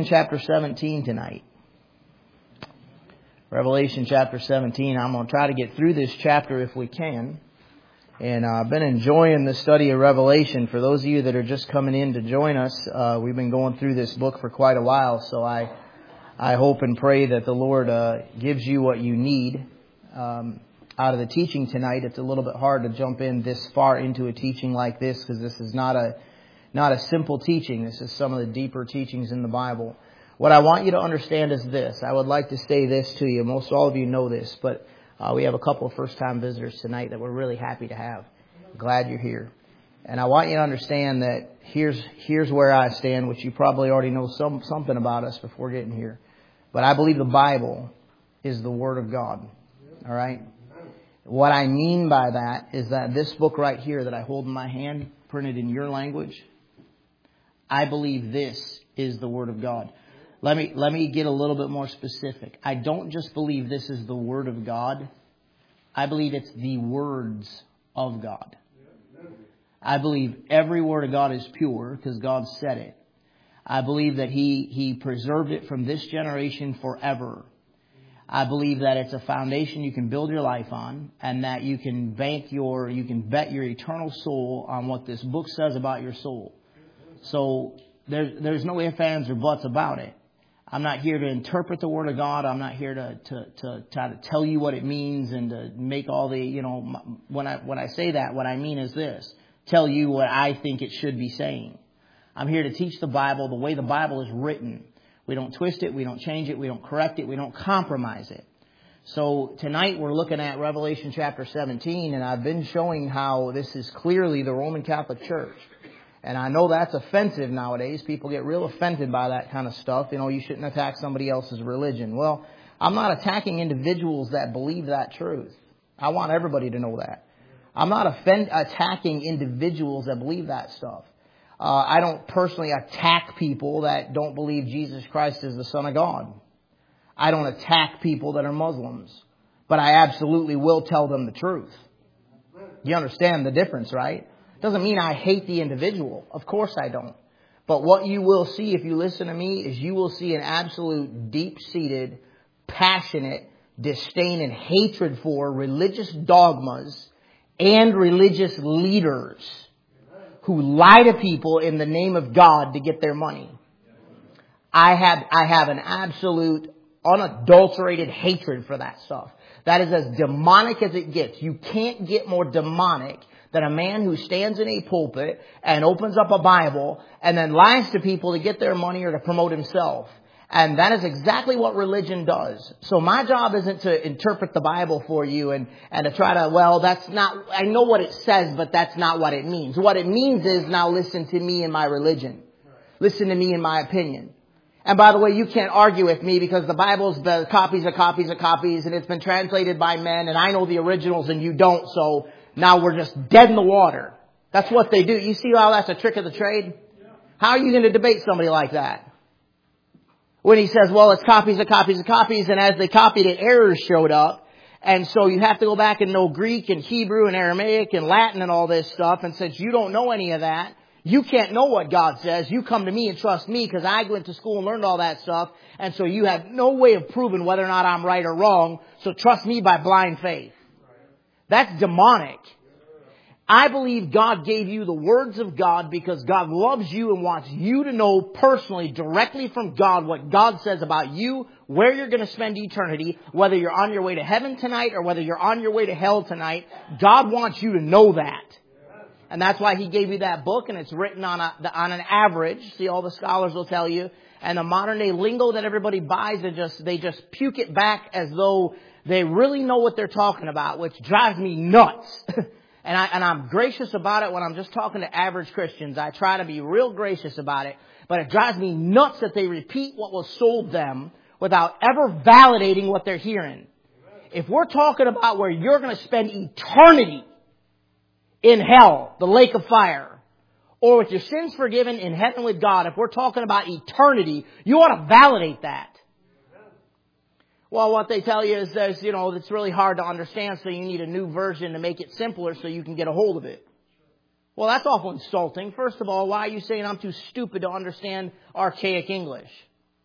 Revelation chapter 17 tonight. Revelation chapter 17. I'm going to try to get through this chapter if we can. And I've been enjoying the study of Revelation. For those of you that are just coming in to join us, we've been going through this book for quite a while. So I hope and pray that the Lord gives you what you need out of the teaching tonight. It's a little bit hard to jump in this far into a teaching like this because this is not a simple teaching. This is some of the deeper teachings in the Bible. What I want you to understand is this. I would like to say this to you. Most all of you know this, but we have a couple of first-time visitors tonight that we're really happy to have. Glad you're here. And I want you to understand that here's where I stand, which you probably already know something about us before getting here. But I believe the Bible is the Word of God. All right? What I mean by that is that this book right here that I hold in my hand, printed in your language, I believe this is the Word of God. Let me get a little bit more specific. I don't just believe this is the Word of God. I believe it's the words of God. I believe every word of God is pure because God said it. I believe that He preserved it from this generation forever. I believe that it's a foundation you can build your life on, and that you can bet your eternal soul on what this book says about your soul. So there's no ifs, ands, or buts about it. I'm not here to interpret the Word of God. I'm not here to try to tell you what it means and to make all the, when I say that, what I mean is this. Tell you what I think it should be saying. I'm here to teach the Bible the way the Bible is written. We don't twist it. We don't change it. We don't correct it. We don't compromise it. So tonight we're looking at Revelation chapter 17, and I've been showing how this is clearly the Roman Catholic Church. And I know that's offensive nowadays. People get real offended by that kind of stuff. You shouldn't attack somebody else's religion. Well, I'm not attacking individuals that believe that truth. I want everybody to know that. I'm not attacking individuals that believe that stuff. I don't personally attack people that don't believe Jesus Christ is the Son of God. I don't attack people that are Muslims. But I absolutely will tell them the truth. You understand the difference, right? Doesn't mean I hate the individual. Of course I don't. But what you will see if you listen to me is you will see an absolute deep-seated, passionate disdain and hatred for religious dogmas and religious leaders who lie to people in the name of God to get their money. I have an absolute, unadulterated hatred for that stuff. That is as demonic as it gets. You can't get more demonic than a man who stands in a pulpit and opens up a Bible and then lies to people to get their money or to promote himself. And that is exactly what religion does. So my job isn't to interpret the Bible for you and to try to, that's not, I know what it says, but that's not what it means. What it means is now listen to me and my religion. Listen to me and my opinion. And by the way, you can't argue with me because the Bible's copies of copies of copies and it's been translated by men and I know the originals and you don't, so now we're just dead in the water. That's what they do. You see how that's a trick of the trade? How are you going to debate somebody like that? When he says, it's copies of copies of copies, and as they copied it, errors showed up. And so you have to go back and know Greek and Hebrew and Aramaic and Latin and all this stuff. And since you don't know any of that, you can't know what God says. You come to me and trust me because I went to school and learned all that stuff. And so you have no way of proving whether or not I'm right or wrong. So trust me by blind faith. That's demonic. I believe God gave you the words of God because God loves you and wants you to know personally, directly from God, what God says about you, where you're going to spend eternity, whether you're on your way to heaven tonight or whether you're on your way to hell tonight. God wants you to know that. And that's why He gave you that book, and it's written on an average. See, all the scholars will tell you. And the modern day lingo that everybody buys, they just puke it back as though they really know what they're talking about, which drives me nuts. And I'm gracious about it when I'm just talking to average Christians. I try to be real gracious about it. But it drives me nuts that they repeat what was sold them without ever validating what they're hearing. If we're talking about where you're going to spend eternity in hell, the lake of fire, or with your sins forgiven in heaven with God, if we're talking about eternity, you ought to validate that. Well, what they tell you is it's really hard to understand, so you need a new version to make it simpler so you can get a hold of it. Well, that's awful insulting. First of all, why are you saying I'm too stupid to understand archaic English?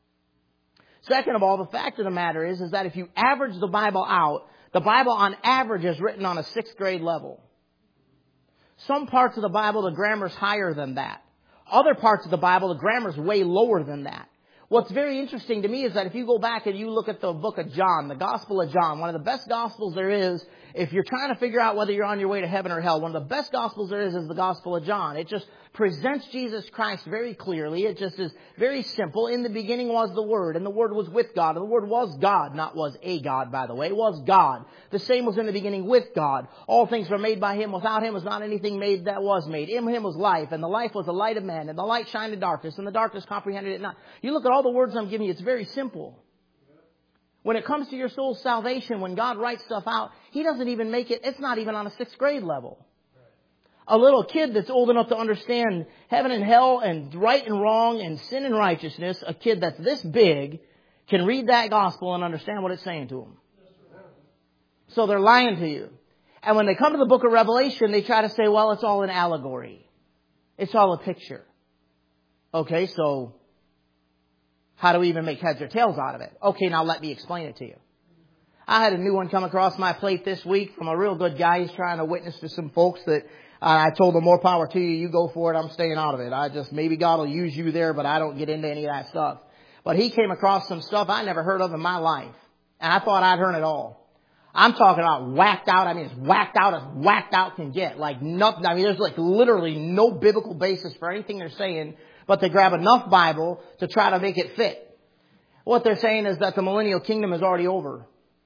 Second of all, the fact of the matter is that if you average the Bible out, the Bible on average is written on a 6th grade level. Some parts of the Bible, the grammar's higher than that. Other parts of the Bible, the grammar's way lower than that. What's very interesting to me is that if you go back and you look at the book of John, the Gospel of John, one of the best Gospels there is, if you're trying to figure out whether you're on your way to heaven or hell, one of the best Gospels there is the Gospel of John. It just presents Jesus Christ very clearly. It just is very simple. In the beginning was the Word, and the Word was with God, and the Word was God, not was a God, by the way. It was God. The same was in the beginning with God. All things were made by Him. Without Him was not anything made that was made. In Him was life, and the life was the light of men, and the light shined in darkness, and the darkness comprehended it not. You look at all the words I'm giving you, it's very simple. When it comes to your soul's salvation, when God writes stuff out, He doesn't even make it, it's not even on a 6th grade level. A little kid that's old enough to understand heaven and hell and right and wrong and sin and righteousness, a kid that's this big, can read that gospel and understand what it's saying to them. So they're lying to you. And when they come to the book of Revelation, they try to say, well, it's all an allegory. It's all a picture. Okay, so how do we even make heads or tails out of it? Okay, now let me explain it to you. I had a new one come across my plate this week from a real good guy. He's trying to witness to some folks that I told him, more power to you. You go for it. I'm staying out of it. Maybe God will use you there, but I don't get into any of that stuff. But he came across some stuff I never heard of in my life. And I thought I'd heard it all. I'm talking about whacked out. I mean, as whacked out can get. Like nothing. I mean, there's like literally no biblical basis for anything they're saying, but they grab enough Bible to try to make it fit. What they're saying is that the millennial kingdom is already over.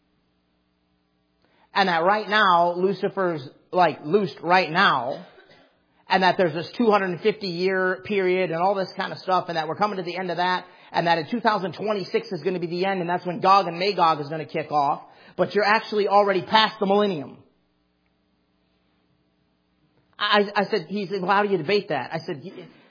And that right now, Lucifer's like loosed right now. And that there's this 250-year period and all this kind of stuff. And that we're coming to the end of that. And that in 2026 is going to be the end. And that's when Gog and Magog is going to kick off. But you're actually already past the millennium. I said, he said, well, how do you debate that? I said,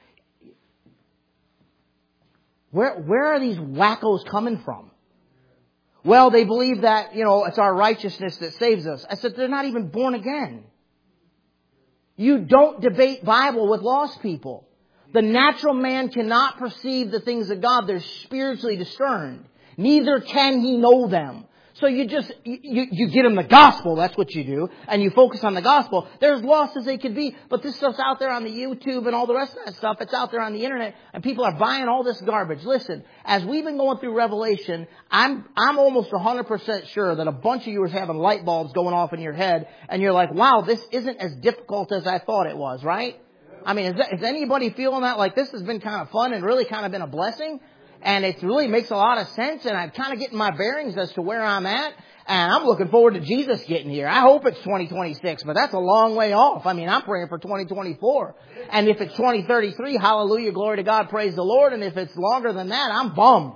where are these wackos coming from? Well, they believe that, it's our righteousness that saves us. I said, they're not even born again. You don't debate Bible with lost people. The natural man cannot perceive the things of God. They're spiritually discerned. Neither can he know them. So you just, you get them the gospel. That's what you do. And you focus on the gospel. They're as lost as they could be. But this stuff's out there on the YouTube and all the rest of that stuff. It's out there on the internet. And people are buying all this garbage. Listen, as we've been going through Revelation, I'm almost 100% sure that a bunch of you are having light bulbs going off in your head. And you're like, wow, this isn't as difficult as I thought it was, right? I mean, is anybody feeling that like this has been kind of fun and really kind of been a blessing? And it really makes a lot of sense, and I'm kind of getting my bearings as to where I'm at, and I'm looking forward to Jesus getting here. I hope it's 2026, but that's a long way off. I mean, I'm praying for 2024. And if it's 2033, hallelujah, glory to God, praise the Lord. And if it's longer than that, I'm bummed.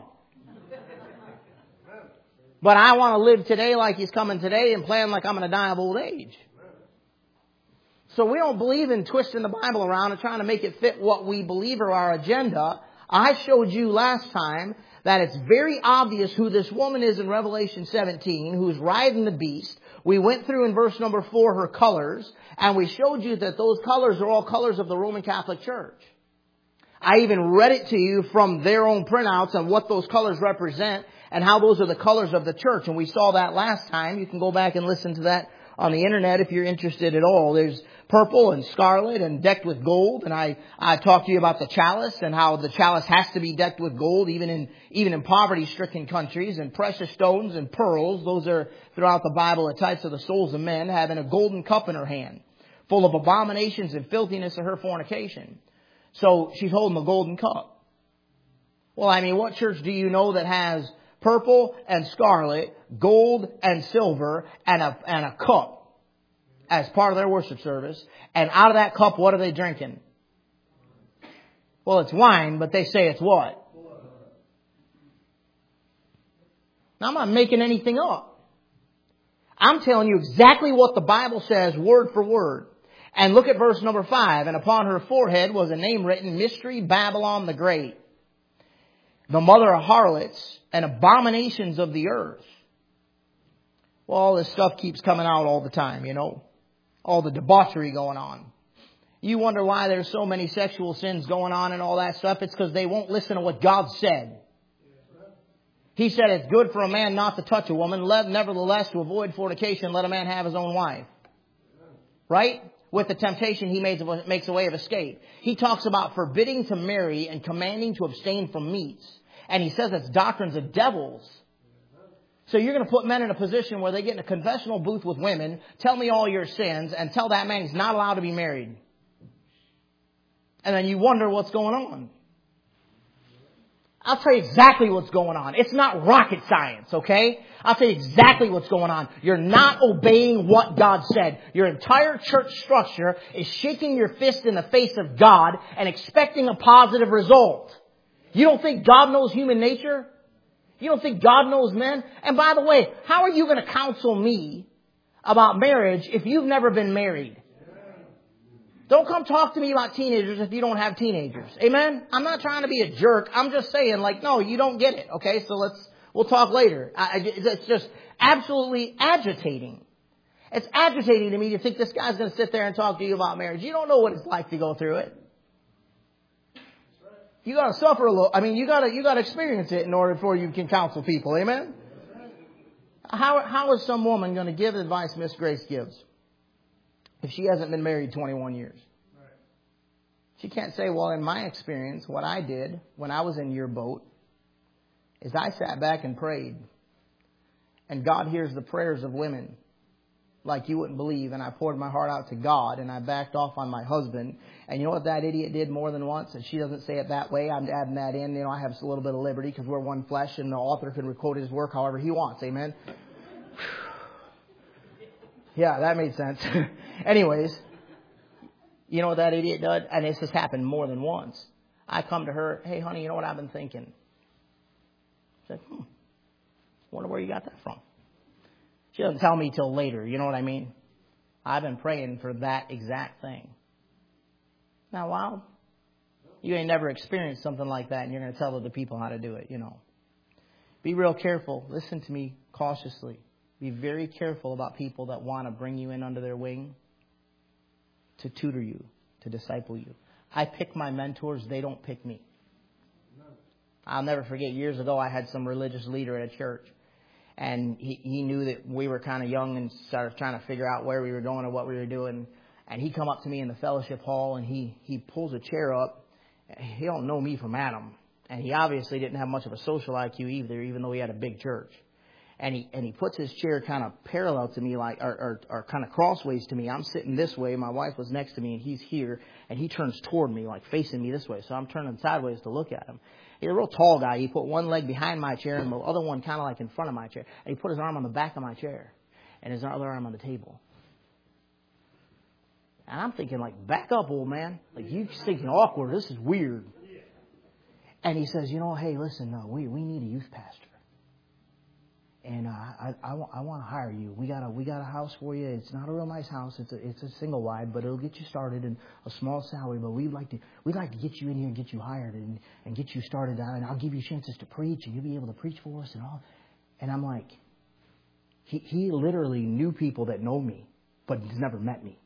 But I want to live today like He's coming today and plan like I'm going to die of old age. So we don't believe in twisting the Bible around and trying to make it fit what we believe or our agenda. I showed you last time that it's very obvious who this woman is in Revelation 17, who's riding the beast. We went through in verse number 4 her colors, and we showed you that those colors are all colors of the Roman Catholic Church. I even read it to you from their own printouts on what those colors represent and how those are the colors of the church. And we saw that last time. You can go back and listen to that on the internet if you're interested at all. There's purple and scarlet and decked with gold. And I talked to you about the chalice and how the chalice has to be decked with gold, even in poverty-stricken countries, and precious stones and pearls. Those are throughout the Bible the types of the souls of men, having a golden cup in her hand, full of abominations and filthiness of her fornication. So she's holding a golden cup. Well, I mean, what church do you know that has purple and scarlet, gold and silver, and a cup as part of their worship service? And out of that cup, what are they drinking? Well, it's wine, but they say it's what? Now, I'm not making anything up. I'm telling you exactly what the Bible says, word for word. And look at verse number 5. And upon her forehead was a name written, Mystery Babylon the Great, the mother of harlots and abominations of the earth. Well, all this stuff keeps coming out all the time, all the debauchery going on. You wonder why there's so many sexual sins going on and all that stuff. It's because they won't listen to what God said. He said it's good for a man not to touch a woman. Nevertheless, to avoid fornication, let a man have his own wife. Right? With the temptation, he makes a way of escape. He talks about forbidding to marry and commanding to abstain from meats. And he says it's doctrines of devils. So you're going to put men in a position where they get in a confessional booth with women, tell me all your sins, and tell that man he's not allowed to be married. And then you wonder what's going on. I'll tell you exactly what's going on. It's not rocket science, okay? I'll tell you exactly what's going on. You're not obeying what God said. Your entire church structure is shaking your fist in the face of God and expecting a positive result. You don't think God knows human nature? You don't think God knows men? And by the way, how are you going to counsel me about marriage if you've never been married? Don't come talk to me about teenagers if you don't have teenagers. Amen? I'm not trying to be a jerk. I'm just saying, like, no, you don't get it. Okay, so we'll talk later. It's just absolutely agitating. It's agitating to me to think this guy's going to sit there and talk to you about marriage. You don't know what it's like to go through it. You got to suffer a little. I mean, you got to experience it in order before you can counsel people. Amen? How is some woman going to give advice Miss Grace gives if she hasn't been married 21 years? She can't say, well, in my experience, what I did when I was in your boat is I sat back and prayed. And God hears the prayers of women like you wouldn't believe. And I poured my heart out to God and I backed off on my husband. And you know what that idiot did more than once? And she doesn't say it that way. I'm adding that in. You know, I have a little bit of liberty because we're one flesh and the author can quote his work however he wants. Amen? Yeah, that made sense. Anyways, you know what that idiot did? And this has happened more than once. I come to her, hey, honey, you know what I've been thinking? I said, wonder where you got that from. She doesn't tell me till later, you know what I mean? I've been praying for that exact thing. Now, wow, you ain't never experienced something like that and you're going to tell other people how to do it, you know. Be real careful. Listen to me cautiously. Be very careful about people that want to bring you in under their wing to tutor you, to disciple you. I pick my mentors. They don't pick me. I'll never forget years ago I had some religious leader at a church. And he knew that we were kind of young and started trying to figure out where we were going or what we were doing. And he come up to me in the fellowship hall and he pulls a chair up. He don't know me from Adam. And he obviously didn't have much of a social IQ either, even though he had a big church. And he puts his chair kind of parallel to me, like or kind of crossways to me. I'm sitting this way. My wife was next to me, and he's here. And he turns toward me, like facing me this way. So I'm turning sideways to look at him. He's a real tall guy. He put one leg behind my chair and the other one kind of like in front of my chair. And he put his arm on the back of my chair and his other arm on the table. And I'm thinking, like, back up, old man. Like, you're thinking awkward. This is weird. And he says, you know, hey, listen, we need a youth pastor. And I want to hire you. We got a house for you. It's not a real nice house. It's a single wide, but it'll get you started in a small salary. But we'd like to get you in here and get you hired and get you started out. And I'll give you chances to preach, and you'll be able to preach for us and all. And I'm like, he literally knew people that know me, but he's never met me.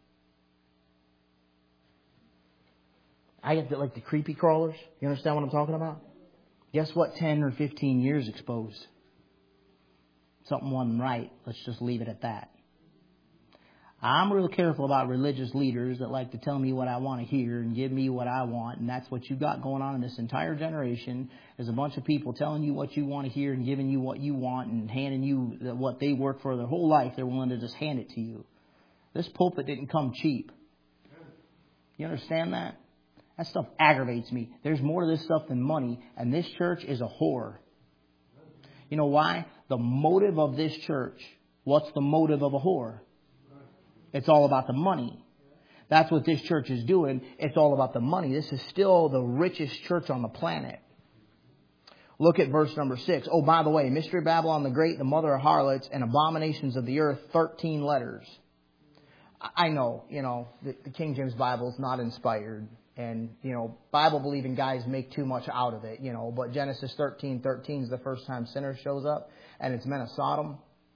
I get like the creepy crawlers. You understand what I'm talking about? Guess what? 10 or 15 years exposed. Something wasn't right. Let's just leave it at that. I'm real careful about religious leaders that like to tell me what I want to hear and give me what I want. And that's what you got going on in this entire generation. There's a bunch of people telling you what you want to hear and giving you what you want and handing you what they work for their whole life. They're willing to just hand it to you. This pulpit didn't come cheap. You understand that? That stuff aggravates me. There's more to this stuff than money. And this church is a whore. You know why? The motive of this church. What's the motive of a whore? It's all about the money. That's what this church is doing. It's all about the money. This is still the richest church on the planet. Look at verse number 6. Oh, by the way, Mystery Babylon the Great, the mother of harlots and abominations of the earth, 13 letters. I know, the King James Bible is not inspired. And, Bible-believing guys make too much out of it, But Genesis 13:13 is the first time sinner shows up. And it's men of Sodom.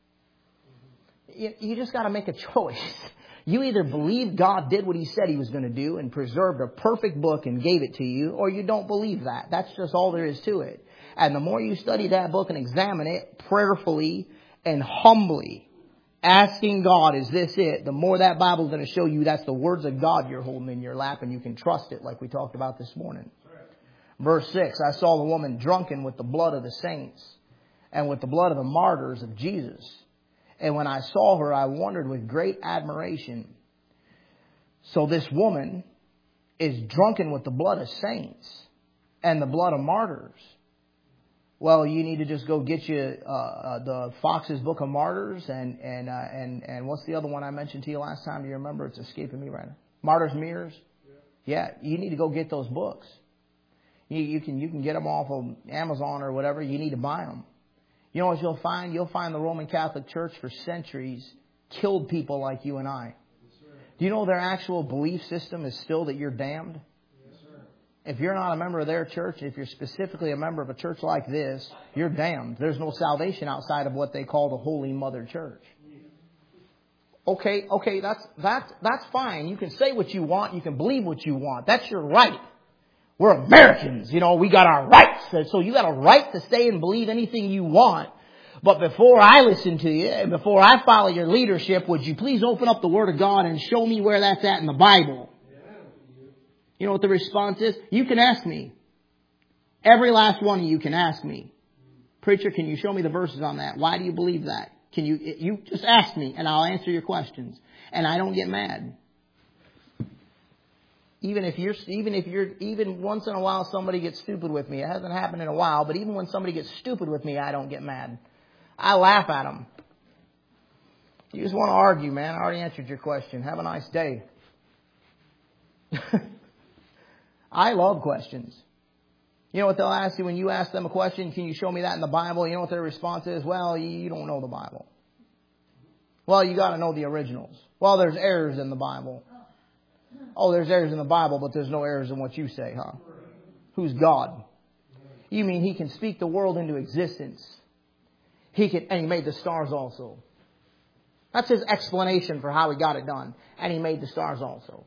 You just got to make a choice. You either believe God did what He said He was going to do and preserved a perfect book and gave it to you, or you don't believe that. That's just all there is to it. And the more you study that book and examine it prayerfully and humbly, asking God, is this it? The more that Bible's going to show you that's the words of God you're holding in your lap and you can trust it like we talked about this morning. Verse 6, I saw the woman drunken with the blood of the saints and with the blood of the martyrs of Jesus. And when I saw her, I wondered with great admiration. So this woman is drunken with the blood of saints and the blood of martyrs. Well, you need to just go get you the Fox's Book of Martyrs and what's the other one I mentioned to you last time? Do you remember? It's escaping me right now. Martyrs' Mirrors. Yeah, you need to go get those books. You can get them off of Amazon or whatever. You need to buy them. You know what you'll find? You'll find the Roman Catholic Church for centuries killed people like you and I. Do you know their actual belief system is still that you're damned? If you're not a member of their church, if you're specifically a member of a church like this, you're damned. There's no salvation outside of what they call the Holy Mother Church. Okay, that's fine. You can say what you want. You can believe what you want. That's your right. We're Americans. You know, we got our rights. So you got a right to say and believe anything you want. But before I listen to you and before I follow your leadership, would you please open up the Word of God and show me where that's at in the Bible? You know what the response is? You can ask me. Every last one of you can ask me. Preacher, can you show me the verses on that? Why do you believe that? Can you just ask me and I'll answer your questions. And I don't get mad. Even once in a while somebody gets stupid with me. It hasn't happened in a while, but even when somebody gets stupid with me, I don't get mad. I laugh at them. You just want to argue, man. I already answered your question. Have a nice day. I love questions. You know what they'll ask you when you ask them a question? Can you show me that in the Bible? You know what their response is? Well, you don't know the Bible. Well, you got to know the originals. Well, there's errors in the Bible. Oh, there's errors in the Bible, but there's no errors in what you say, huh? Who's God? You mean He can speak the world into existence? And He made the stars also. That's His explanation for how He got it done. And He made the stars also.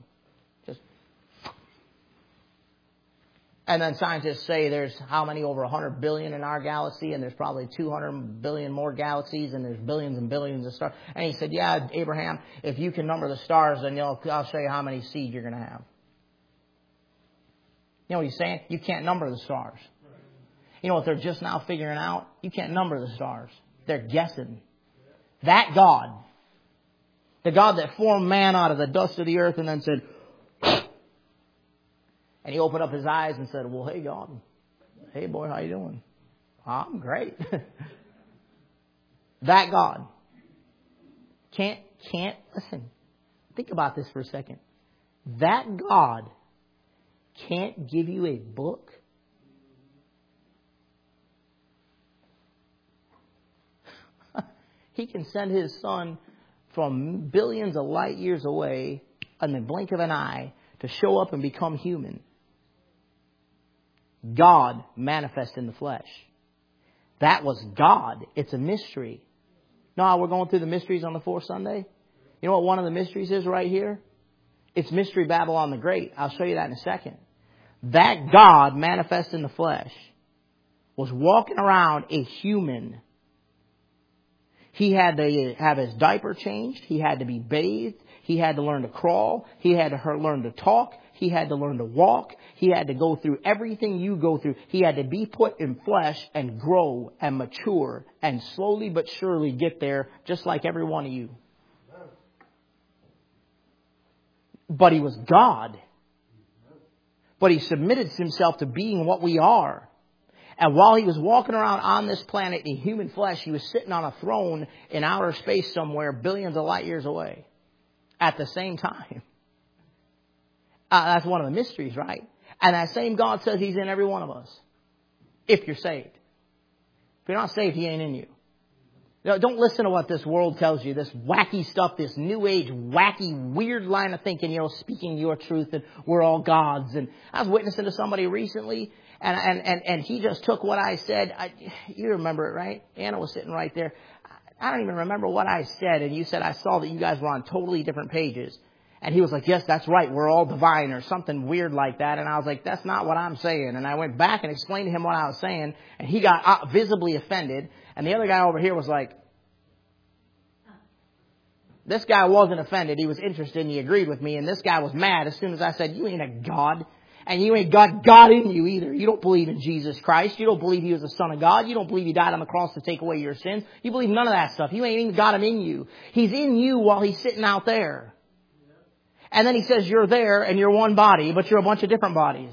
And then scientists say there's how many, over 100 billion in our galaxy, and there's probably 200 billion more galaxies, and there's billions and billions of stars. And he said, yeah, Abraham, if you can number the stars, then I'll show you how many seeds you're going to have. You know what he's saying? You can't number the stars. You know what they're just now figuring out? You can't number the stars. They're guessing. That God, the God that formed man out of the dust of the earth and then said, and He opened up His eyes and said, well, hey, God. Hey, boy, how you doing? I'm great. That God can't, listen, think about this for a second. That God can't give you a book. He can send His Son from billions of light years away in the blink of an eye to show up and become human. God manifest in the flesh. That was God. It's a mystery. Know how we're going through the mysteries on the fourth Sunday? You know what one of the mysteries is right here? It's Mystery Babylon the Great. I'll show you that in a second. That God manifest in the flesh was walking around a human. He had to have his diaper changed. He had to be bathed. He had to learn to crawl. He had to learn to talk. He had to learn to walk. He had to go through everything you go through. He had to be put in flesh and grow and mature and slowly but surely get there, just like every one of you. But He was God. But He submitted Himself to being what we are. And while He was walking around on this planet in human flesh, He was sitting on a throne in outer space somewhere, billions of light years away, at the same time. That's one of the mysteries, right? And that same God says He's in every one of us. If you're saved. If you're not saved, He ain't in you. Don't listen to what this world tells you. This wacky stuff, this new age, wacky, weird line of thinking, speaking your truth and we're all gods. And I was witnessing to somebody recently and he just took what I said. You remember it, right? Anna was sitting right there. I don't even remember what I said. And you said, I saw that you guys were on totally different pages. And he was like, yes, that's right. We're all divine or something weird like that. And I was like, that's not what I'm saying. And I went back and explained to him what I was saying. And he got visibly offended. And the other guy over here was like, this guy wasn't offended. He was interested and he agreed with me. And this guy was mad as soon as I said, you ain't a God. And you ain't got God in you either. You don't believe in Jesus Christ. You don't believe He was the Son of God. You don't believe He died on the cross to take away your sins. You believe none of that stuff. You ain't even got Him in you. He's in you while He's sitting out there. And then He says you're there and you're one body, but you're a bunch of different bodies.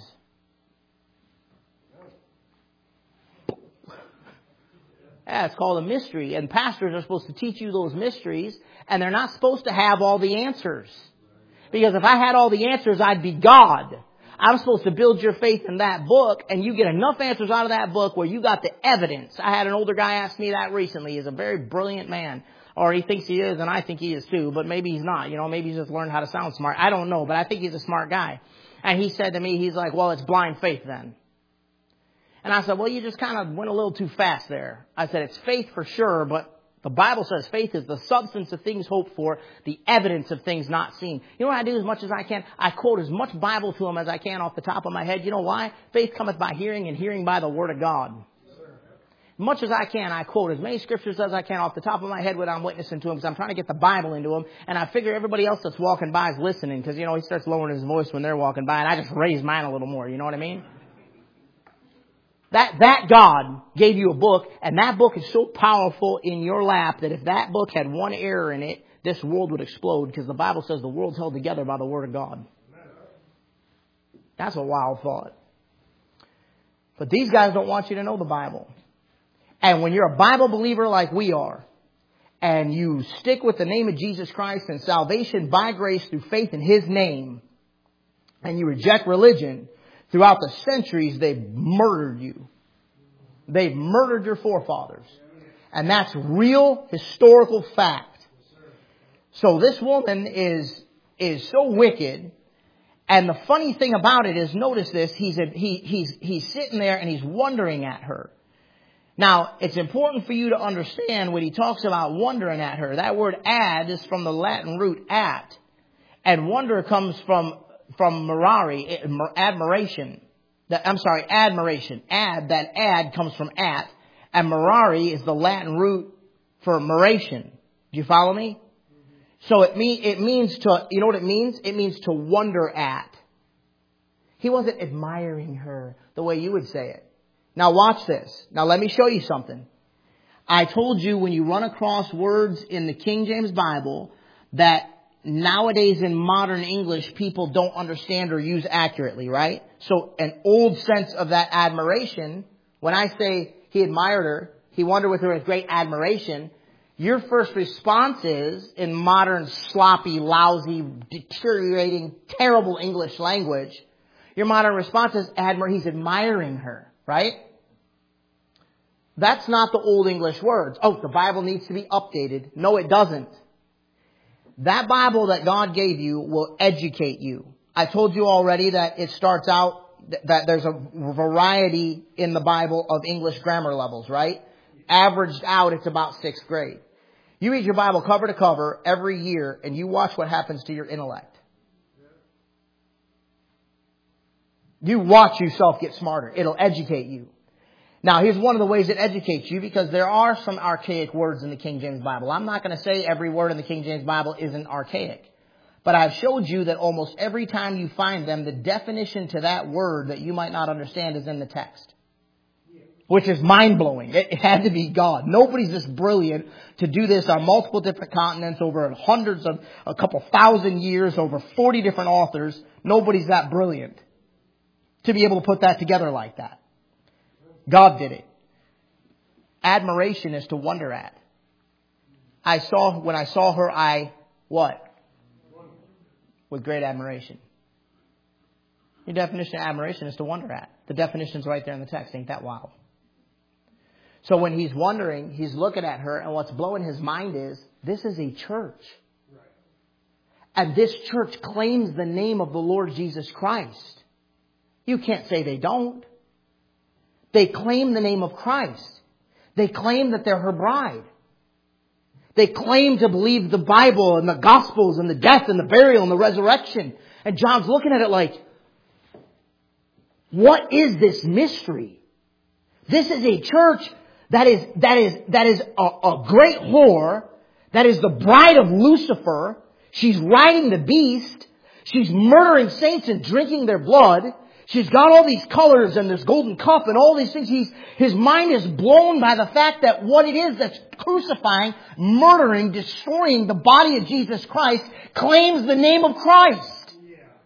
Yeah, it's called a mystery. And pastors are supposed to teach you those mysteries. And they're not supposed to have all the answers. Because if I had all the answers, I'd be God. I'm supposed to build your faith in that book, and you get enough answers out of that book where you got the evidence. I had an older guy ask me that recently. He's a very brilliant man. Or he thinks he is, and I think he is too, but maybe he's not. You know, maybe he's just learned how to sound smart. I don't know, but I think he's a smart guy. And he said to me, he's like, well, it's blind faith then. And I said, well, you just kind of went a little too fast there. I said, it's faith for sure, but the Bible says faith is the substance of things hoped for, the evidence of things not seen. You know what I do as much as I can? I quote as much Bible to them as I can off the top of my head. You know why? Faith cometh by hearing, and hearing by the Word of God. Much as I can, I quote as many scriptures as I can off the top of my head when I'm witnessing to them, because I'm trying to get the Bible into them. And I figure everybody else that's walking by is listening, because, you know, he starts lowering his voice when they're walking by, and I just raise mine a little more. You know what I mean? That God gave you a book, and that book is so powerful in your lap that if that book had one error in it, this world would explode, because the Bible says the world's held together by the Word of God. That's a wild thought. But these guys don't want you to know the Bible. And when you're a Bible believer like we are, and you stick with the name of Jesus Christ and salvation by grace through faith in His name, and you reject religion, throughout the centuries, they've murdered you. They've murdered your forefathers. And that's real historical fact. So this woman is so wicked. And the funny thing about it is, notice this, he's sitting there and he's wondering at her. Now, it's important for you to understand when he talks about wondering at her. That word ad is from the Latin root at. And wonder comes from mirari, admiration. Admiration. That ad comes from at. And mirari is the Latin root for admiration. Do you follow me? So it means to, you know what it means? It means to wonder at. He wasn't admiring her the way you would say it. Now watch this. Now let me show you something. I told you when you run across words in the King James Bible that nowadays in modern English people don't understand or use accurately, right? So an old sense of that admiration, when I say he admired her, he wondered with her with great admiration, your first response is, in modern sloppy, lousy, deteriorating, terrible English language, your modern response is, he's admiring her, right? That's not the old English words. Oh, the Bible needs to be updated. No, it doesn't. That Bible that God gave you will educate you. I told you already that it starts out that there's a variety in the Bible of English grammar levels, right? Averaged out, it's about 6th grade. You read your Bible cover to cover every year and you watch what happens to your intellect. You watch yourself get smarter. It'll educate you. Now, here's one of the ways it educates you, because there are some archaic words in the King James Bible. I'm not going to say every word in the King James Bible isn't archaic. But I've showed you that almost every time you find them, the definition to that word that you might not understand is in the text. Which is mind-blowing. It had to be God. Nobody's this brilliant to do this on multiple different continents over hundreds of, a couple thousand years, over 40 different authors. Nobody's that brilliant to be able to put that together like that. God did it. Admiration is to wonder at. When I saw her, what? With great admiration. Your definition of admiration is to wonder at. The definition's right there in the text. Ain't that wild? So when he's wondering, he's looking at her, and what's blowing his mind is, this is a church. And this church claims the name of the Lord Jesus Christ. You can't say they don't. They claim the name of Christ. They claim that they're her bride. They claim to believe the Bible and the Gospels and the death and the burial and the resurrection. And John's looking at it like, what is this mystery? This is a church that is a great whore, that is the bride of Lucifer. She's riding the beast. She's murdering saints and drinking their blood. She's got all these colors and this golden cup and all these things. His mind is blown by the fact that what it is that's crucifying, murdering, destroying the body of Jesus Christ claims the name of Christ.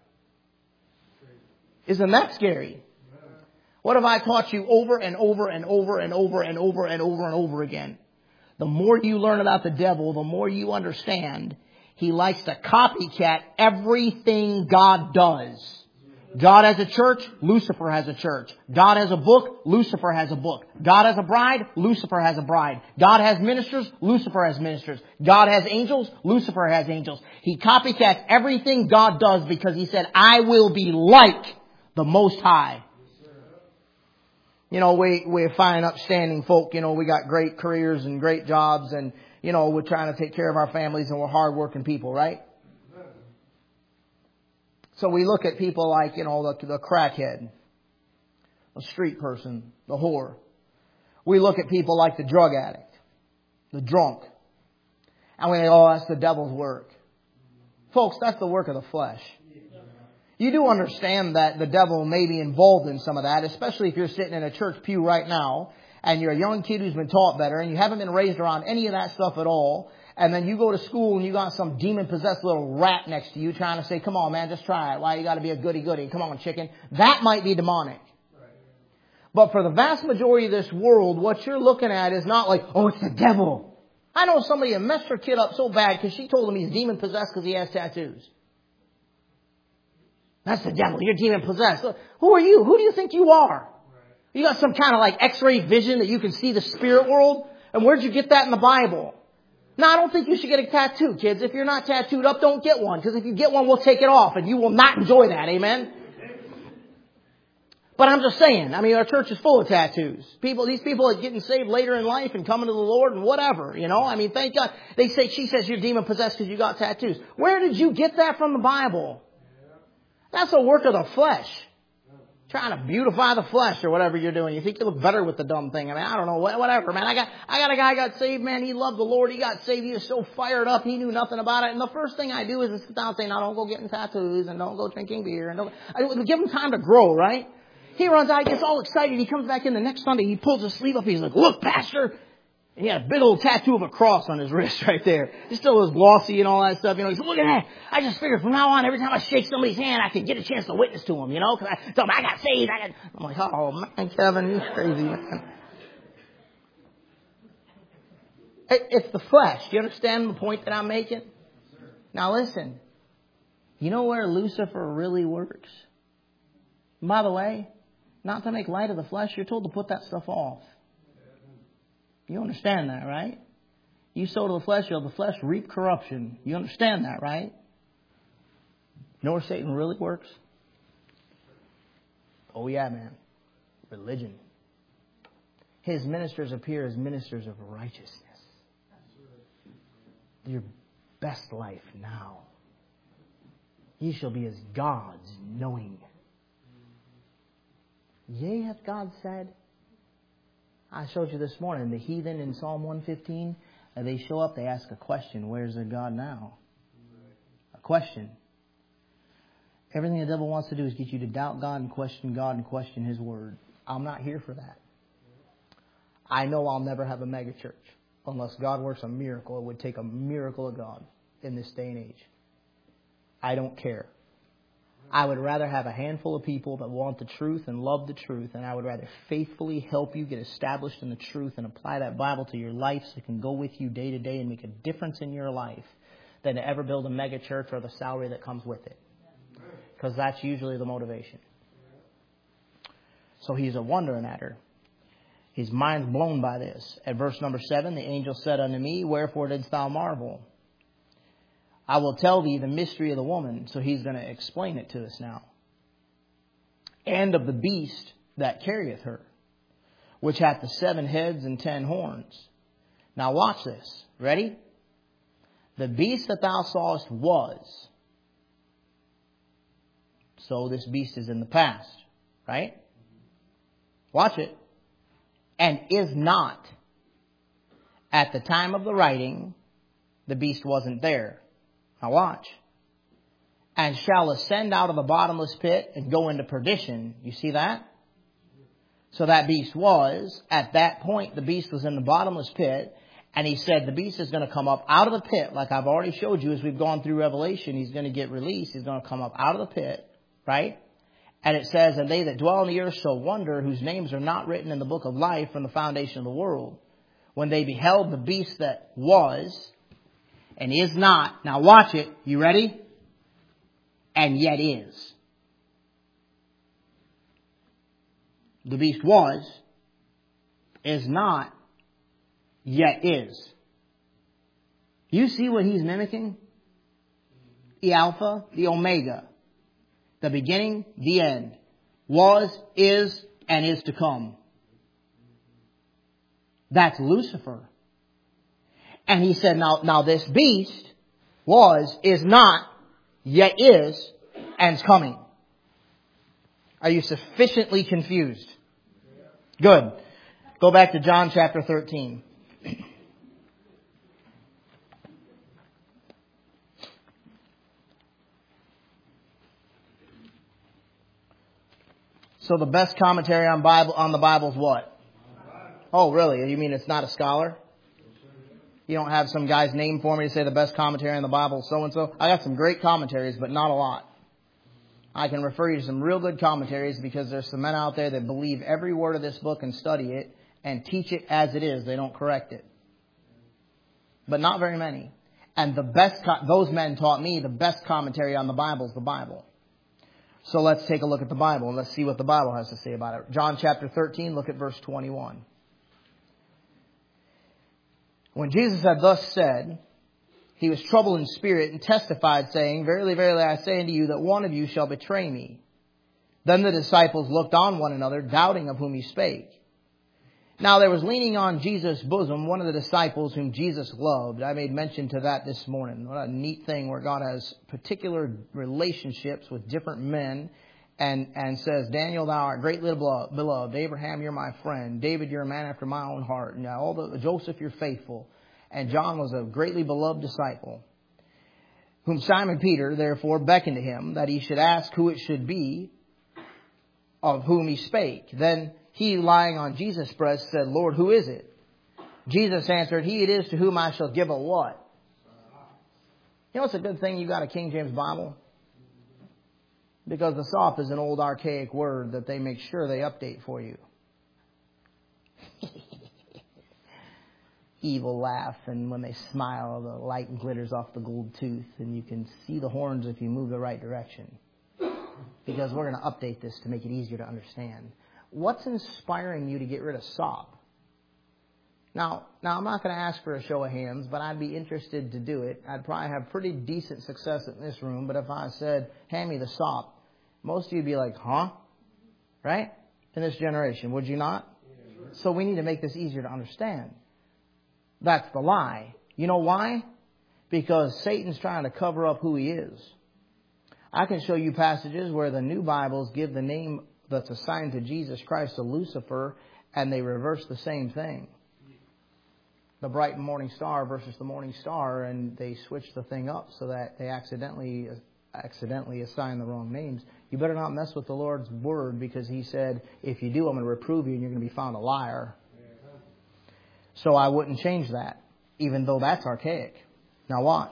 Isn't that scary? What have I taught you over and over and over and over and over and over and over again? The more you learn about the devil, the more you understand he likes to copycat everything God does. God has a church, Lucifer has a church. God has a book, Lucifer has a book. God has a bride, Lucifer has a bride. God has ministers, Lucifer has ministers. God has angels, Lucifer has angels. He copycats everything God does because he said, I will be like the Most High. You know, we're fine, upstanding folk. You know, we got great careers and great jobs and, you know, we're trying to take care of our families and we're hardworking people, right? So we look at people like, you know, the crackhead, the street person, the whore. We look at people like the drug addict, the drunk. And we say, oh, that's the devil's work. Folks, that's the work of the flesh. You do understand that the devil may be involved in some of that, especially if you're sitting in a church pew right now and you're a young kid who's been taught better and you haven't been raised around any of that stuff at all. And then you go to school and you got some demon-possessed little rat next to you trying to say, come on, man, just try it. Why you got to be a goody-goody? Come on, chicken. That might be demonic. But for the vast majority of this world, what you're looking at is not like, oh, it's the devil. I know somebody that messed her kid up so bad because she told him he's demon-possessed because he has tattoos. That's the devil. You're demon-possessed. Who are you? Who do you think you are? You got some kind of like X-ray vision that you can see the spirit world? And where'd you get that in the Bible? No, I don't think you should get a tattoo, kids. If you're not tattooed up, don't get one. Because if you get one, we'll take it off. And you will not enjoy that. Amen? But I'm just saying. I mean, our church is full of tattoos. These people are getting saved later in life and coming to the Lord and whatever. You know, I mean, thank God. She says you're demon-possessed because you got tattoos. Where did you get that from the Bible? That's a work of the flesh. Trying to beautify the flesh or whatever you're doing. You think you look better with the dumb thing. I mean, I don't know, whatever, man. I got a guy got saved, man. He loved the Lord. He got saved. He was so fired up. He knew nothing about it. And the first thing I do is sit down and say, no, don't go getting tattoos and don't go drinking beer. And I give him time to grow, right? He runs out, he gets all excited. He comes back in the next Sunday. He pulls his sleeve up. He's like, look, Pastor. And he had a big old tattoo of a cross on his wrist right there. It still was glossy and all that stuff. You know, he said, look at that. I just figured from now on, every time I shake somebody's hand, I could get a chance to witness to him, you know, because I told him I got saved. I'm like, oh, man, Kevin, you're crazy, man. It's the flesh. Do you understand the point that I'm making? Now listen, you know where Lucifer really works? And by the way, not to make light of the flesh, you're told to put that stuff off. You understand that, right? You sow to the flesh, you'll the flesh reap corruption. You understand that, right? You know where Satan really works? Oh yeah, man. Religion. His ministers appear as ministers of righteousness. Your best life now. Ye shall be as gods, knowing. Yea, hath God said. I showed you this morning, the heathen in Psalm 115, they show up, they ask a question. Where's their God now? A question. Everything the devil wants to do is get you to doubt God and question His Word. I'm not here for that. I know I'll never have a mega church unless God works a miracle. It would take a miracle of God in this day and age. I don't care. I would rather have a handful of people that want the truth and love the truth, and I would rather faithfully help you get established in the truth and apply that Bible to your life so it can go with you day to day and make a difference in your life than to ever build a mega church or the salary that comes with it. Because that's usually the motivation. So he's a wondering at her. His mind's blown by this. At verse number 7, the angel said unto me, wherefore didst thou marvel? I will tell thee the mystery of the woman. So he's going to explain it to us now. And of the beast that carrieth her, which hath the 7 heads and 10 horns. Now watch this. Ready? The beast that thou sawest was. So this beast is in the past, right? Watch it. And is not. At the time of the writing, the beast wasn't there. Now watch. And shall ascend out of the bottomless pit and go into perdition. You see that? So that beast was. At that point, the beast was in the bottomless pit. And he said the beast is going to come up out of the pit. Like I've already showed you as we've gone through Revelation. He's going to get released. He's going to come up out of the pit. Right? And it says, and they that dwell on the earth shall wonder, whose names are not written in the book of life from the foundation of the world. When they beheld the beast that was and is not. Now watch it. You ready? And yet is. The beast was, is not, yet is. You see what he's mimicking? The Alpha, the Omega. The beginning, the end. Was, is, and is to come. That's Lucifer. And he said, now this beast was, is not, yet is, and is coming. Are you sufficiently confused? Good. Go back to John chapter 13. So the best commentary on the Bible is what? Oh, really? You mean it's not a scholar? You don't have some guy's name for me to say the best commentary on the Bible is so-and-so? I got some great commentaries, but not a lot. I can refer you to some real good commentaries because there's some men out there that believe every word of this book and study it and teach it as it is. They don't correct it. But not very many. And those men taught me the best commentary on the Bible is the Bible. So let's take a look at the Bible and let's see what the Bible has to say about it. John chapter 13, look at verse 21. When Jesus had thus said, he was troubled in spirit and testified, saying, Verily, verily, I say unto you that one of you shall betray me. Then the disciples looked on one another, doubting of whom he spake. Now there was leaning on Jesus' bosom one of the disciples whom Jesus loved. I made mention to that this morning. What a neat thing where God has particular relationships with different men and says, Daniel, thou art greatly beloved. Abraham, you're my friend. David, you're a man after my own heart. And Joseph, you're faithful. And John was a greatly beloved disciple, whom Simon Peter therefore beckoned to him that he should ask who it should be of whom he spake. Then he, lying on Jesus' breast, said, Lord, who is it? Jesus answered, He it is to whom I shall give a what? You know it's a good thing you got a King James Bible? Because the sop is an old archaic word that they make sure they update for you. Evil laugh, and when they smile, the light glitters off the gold tooth, and you can see the horns if you move the right direction. Because we're going to update this to make it easier to understand. What's inspiring you to get rid of sop? Now I'm not going to ask for a show of hands, but I'd be interested to do it. I'd probably have pretty decent success in this room, but if I said, hand me the sop, most of you would be like, huh? Right? In this generation, would you not? Yeah, sure. So we need to make this easier to understand. That's the lie. You know why? Because Satan's trying to cover up who he is. I can show you passages where the new Bibles give the name that's assigned to Jesus Christ to Lucifer, and they reverse the same thing. The bright morning star versus the morning star, and they switch the thing up so that they accidentally assign the wrong names. You better not mess with the Lord's word, because he said, if you do, I'm going to reprove you and you're going to be found a liar. So I wouldn't change that, even though that's archaic. Now watch.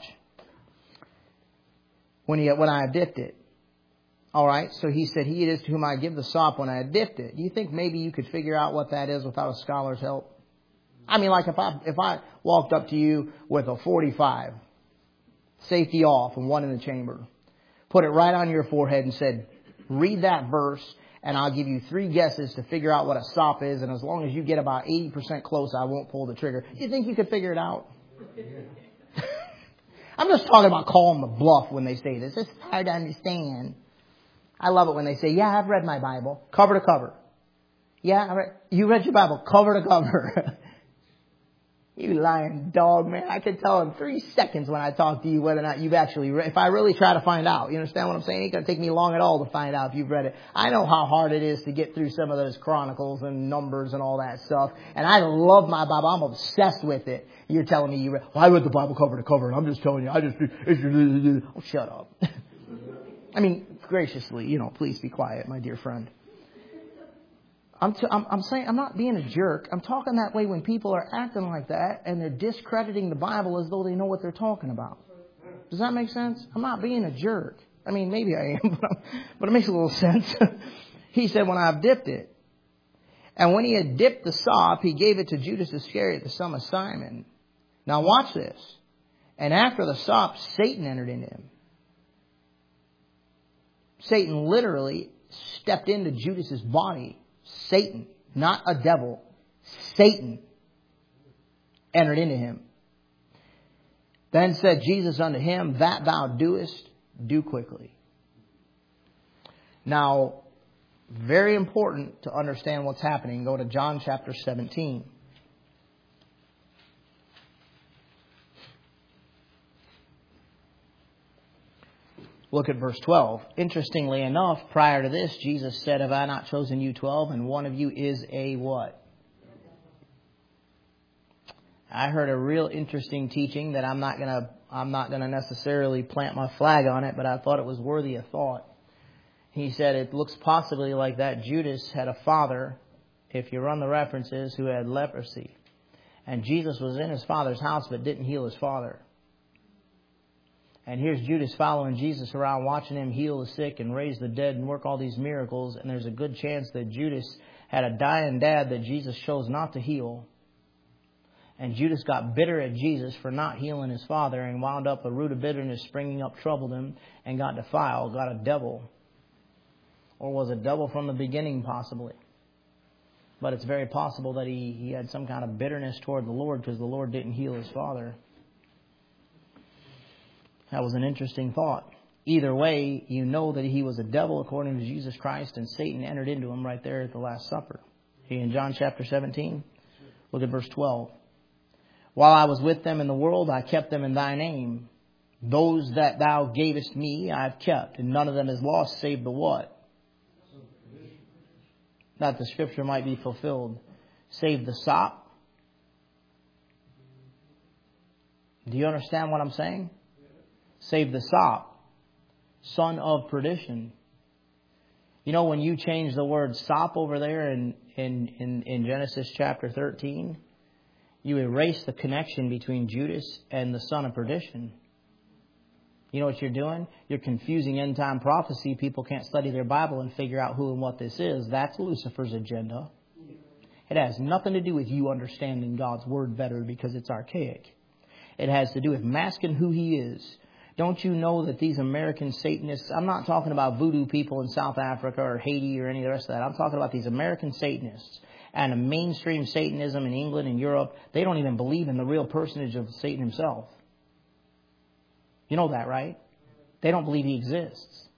When I had dipped it. All right, so he said, He it is to whom I give the sop when I had dipped it. Do you think maybe you could figure out what that is without a scholar's help? I mean, like if I walked up to you with a 45, safety off and one in the chamber, put it right on your forehead and said, read that verse, and I'll give you 3 guesses to figure out what a sop is, and as long as you get about 80% close, I won't pull the trigger. Do you think you could figure it out? I'm just talking about calling the bluff when they say this. It's hard to understand. I love it when they say, yeah, I've read my Bible, cover to cover. Yeah, you read your Bible, cover to cover. You lying dog, man. I can tell in 3 seconds when I talk to you whether or not you've actually read. If I really try to find out, you understand what I'm saying? It ain't going to take me long at all to find out if you've read it. I know how hard it is to get through some of those Chronicles and Numbers and all that stuff. And I love my Bible. I'm obsessed with it. You're telling me you read. Well, I read the Bible cover to cover, and I'm just telling you. Oh, shut up. I mean, graciously, please be quiet, my dear friend. I'm saying I'm not being a jerk. I'm talking that way when people are acting like that and they're discrediting the Bible as though they know what they're talking about. Does that make sense? I'm not being a jerk. I mean, maybe I am, but it makes a little sense. He said, when I've dipped it. And when he had dipped the sop, he gave it to Judas Iscariot, the son of Simon. Now watch this. And after the sop, Satan entered into him. Satan literally stepped into Judas's body. Satan, not a devil, Satan entered into him. Then said Jesus unto him, that thou doest, do quickly. Now, very important to understand what's happening. Go to John chapter 17. Look at verse 12. Interestingly enough, prior to this, Jesus said, have I not chosen you 12, and one of you is a what? I heard a real interesting teaching that I'm not gonna necessarily plant my flag on it, but I thought it was worthy of thought. He said it looks possibly like that Judas had a father, if you run the references, who had leprosy. And Jesus was in his father's house but didn't heal his father. And here's Judas following Jesus around, watching him heal the sick and raise the dead and work all these miracles. And there's a good chance that Judas had a dying dad that Jesus chose not to heal. And Judas got bitter at Jesus for not healing his father and wound up a root of bitterness springing up, troubled him, and got defiled, got a devil. Or was a devil from the beginning, possibly. But it's very possible that he had some kind of bitterness toward the Lord because the Lord didn't heal his father. That was an interesting thought. Either way, you know that he was a devil according to Jesus Christ, and Satan entered into him right there at the Last Supper. In John chapter 17, look at verse 12. While I was with them in the world, I kept them in thy name. Those that thou gavest me, I have kept, and none of them is lost save the what? That the scripture might be fulfilled. Save the sop. Do you understand what I'm saying? Save the sop, son of perdition. You know, when you change the word sop over there in Genesis chapter 13, you erase the connection between Judas and the son of perdition. You know what you're doing? You're confusing end-time prophecy. People can't study their Bible and figure out who and what this is. That's Lucifer's agenda. It has nothing to do with you understanding God's word better because it's archaic. It has to do with masking who he is. Don't you know that these American Satanists, I'm not talking about voodoo people in South Africa or Haiti or any of the rest of that. I'm talking about these American Satanists and a mainstream Satanism in England and Europe. They don't even believe in the real personage of Satan himself. You know that, right? They don't believe he exists.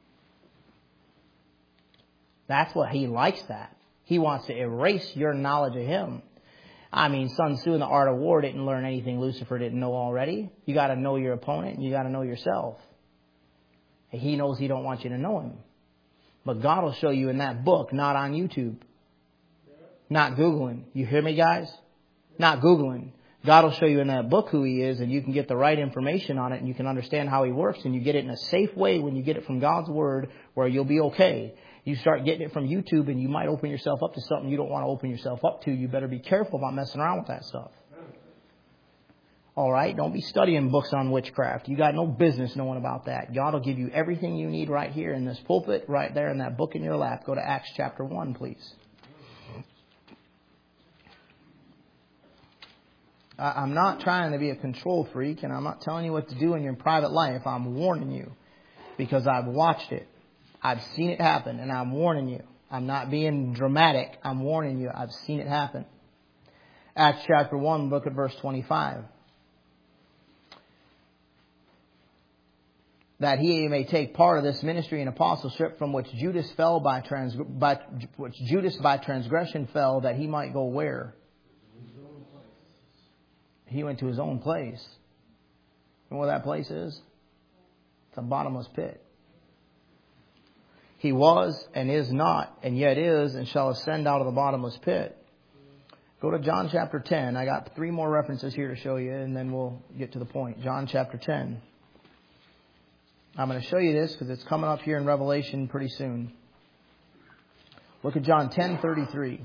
That's what he likes that. He wants to erase your knowledge of him. I mean, Sun Tzu in The Art of War didn't learn anything Lucifer didn't know already. You got to know your opponent and you got to know yourself. He knows he don't want you to know him. But God will show you in that book, not on YouTube. Not Googling. You hear me, guys? Not Googling. God will show you in that book who he is, and you can get the right information on it, and you can understand how he works, and you get it in a safe way when you get it from God's word where you'll be okay. You start getting it from YouTube and you might open yourself up to something you don't want to open yourself up to. You better be careful about messing around with that stuff. All right? Don't be studying books on witchcraft. You got no business knowing about that. God will give you everything you need right here in this pulpit, right there in that book in your lap. Go to Acts chapter 1, please. I'm not trying to be a control freak, and I'm not telling you what to do in your private life. I'm warning you because I've watched it. I've seen it happen, and I'm warning you. I'm not being dramatic. I'm warning you. I've seen it happen. Acts chapter 1, look at verse 25. That he may take part of this ministry and apostleship from which Judas fell by transgression fell, that he might go where? He went to his own place. You know where that place is? It's a bottomless pit. He was and is not, and yet is and shall ascend out of the bottomless pit. Go to John chapter 10. I got 3 more references here to show you, and then we'll get to the point. John chapter 10. I'm going to show you this because it's coming up here in Revelation pretty soon. Look at John 10:33.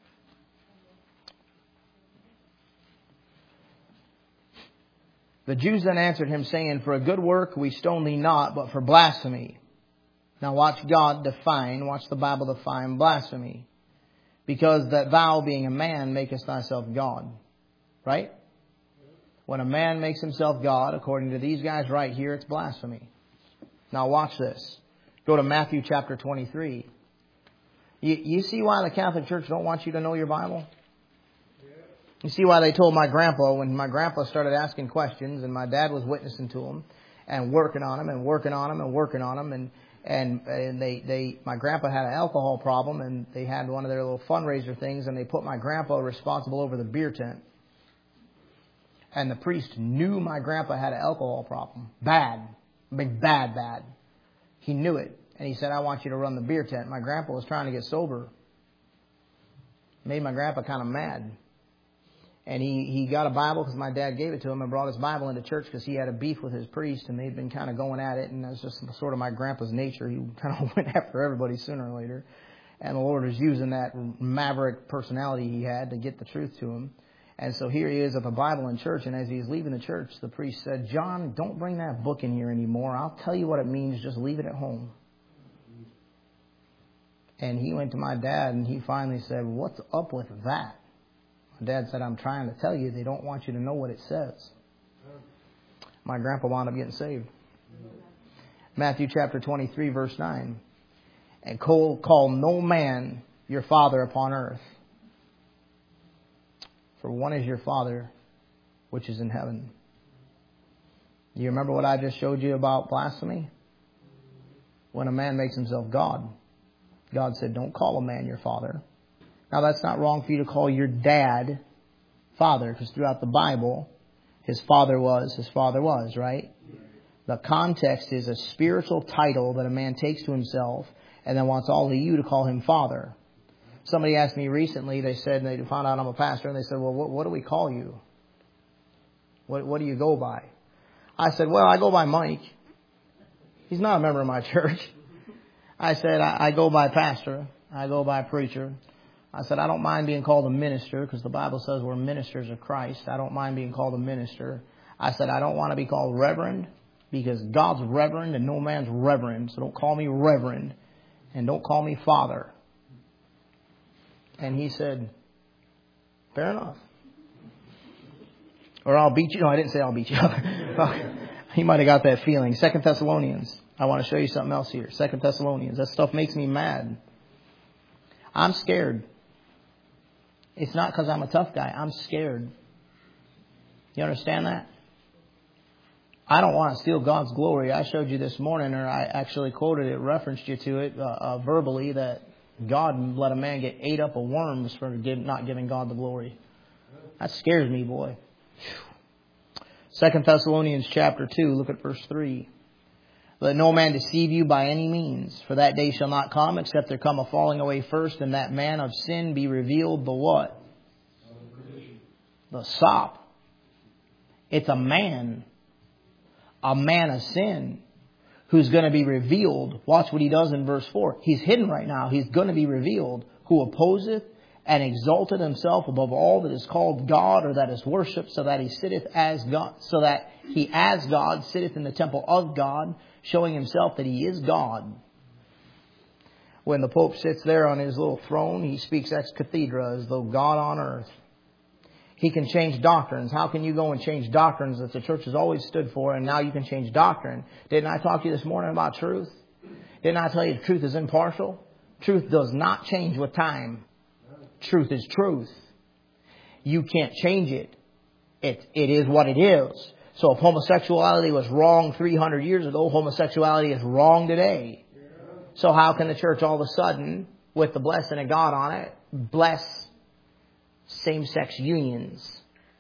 The Jews then answered him, saying, For a good work we stone thee not, but for blasphemy. Now watch the Bible define blasphemy. Because that thou, being a man, makest thyself God. Right? When a man makes himself God, according to these guys right here, it's blasphemy. Now watch this. Go to Matthew chapter 23. You see why the Catholic Church don't want you to know your Bible? You see why they told my grandpa, when my grandpa started asking questions and my dad was witnessing to him and working on him and working on him and working on him, and my grandpa had an alcohol problem, and they had one of their little fundraiser things, and they put my grandpa responsible over the beer tent. And the priest knew my grandpa had an alcohol problem. Bad. Bad. He knew it. And he said, I want you to run the beer tent. My grandpa was trying to get sober. Made my grandpa kind of mad. And he got a Bible because my dad gave it to him and brought his Bible into church because he had a beef with his priest and they'd been kind of going at it. And that's just sort of my grandpa's nature. He kind of went after everybody sooner or later. And the Lord was using that maverick personality he had to get the truth to him. And so here he is with a Bible in church. And as he's leaving the church, the priest said, John, don't bring that book in here anymore. I'll tell you what it means. Just leave it at home. And he went to my dad and he finally said, what's up with that? My dad said, I'm trying to tell you, they don't want you to know what it says. My grandpa wound up getting saved. Matthew chapter 23, verse 9. And call no man your father upon earth. For one is your Father, which is in heaven. Do you remember what I just showed you about blasphemy? When a man makes himself God. God said, don't call a man your father. Now, that's not wrong for you to call your dad father, because throughout the Bible, his father was, right? The context is a spiritual title that a man takes to himself and then wants all of you to call him father. Somebody asked me recently, they said, they found out I'm a pastor, and they said, well, what do we call you? What do you go by? I said, well, I go by Mike. He's not a member of my church. I said, I go by pastor. I go by preacher. I said, I don't mind being called a minister because the Bible says we're ministers of Christ. I don't mind being called a minister. I said, I don't want to be called reverend because God's reverend and no man's reverend. So don't call me reverend and don't call me father. And he said, fair enough. Or I'll beat you. No, I didn't say I'll beat you up. He might have got that feeling. 2 Thessalonians. I want to show you something else here. 2 Thessalonians. That stuff makes me mad. I'm scared. It's not because I'm a tough guy. I'm scared. You understand that? I don't want to steal God's glory. I showed you this morning, or I actually quoted it, referenced you to it verbally, that God let a man get ate up of worms for not giving God the glory. That scares me, boy. 2 Thessalonians chapter 2, look at verse 3. Let no man deceive you by any means, for that day shall not come, except there come a falling away first, and that man of sin be revealed, the what? The sop. It's a man of sin, who's going to be revealed. Watch what he does in verse 4. He's hidden right now. He's going to be revealed. Who opposeth and exalted himself above all that is called God or that is worshipped, so that he sitteth as God, so that he as God sitteth in the temple of God, showing himself that he is God. When the Pope sits there on his little throne, he speaks ex cathedra, as though God on earth. He can change doctrines. How can you go and change doctrines that the church has always stood for, and now you can change doctrine? Didn't I talk to you this morning about truth? Didn't I tell you the truth is impartial? Truth does not change with time. Truth is truth. You can't change it. It is what it is. So if homosexuality was wrong 300 years ago, homosexuality is wrong today. So how can the church all of a sudden, with the blessing of God on it, bless same-sex unions?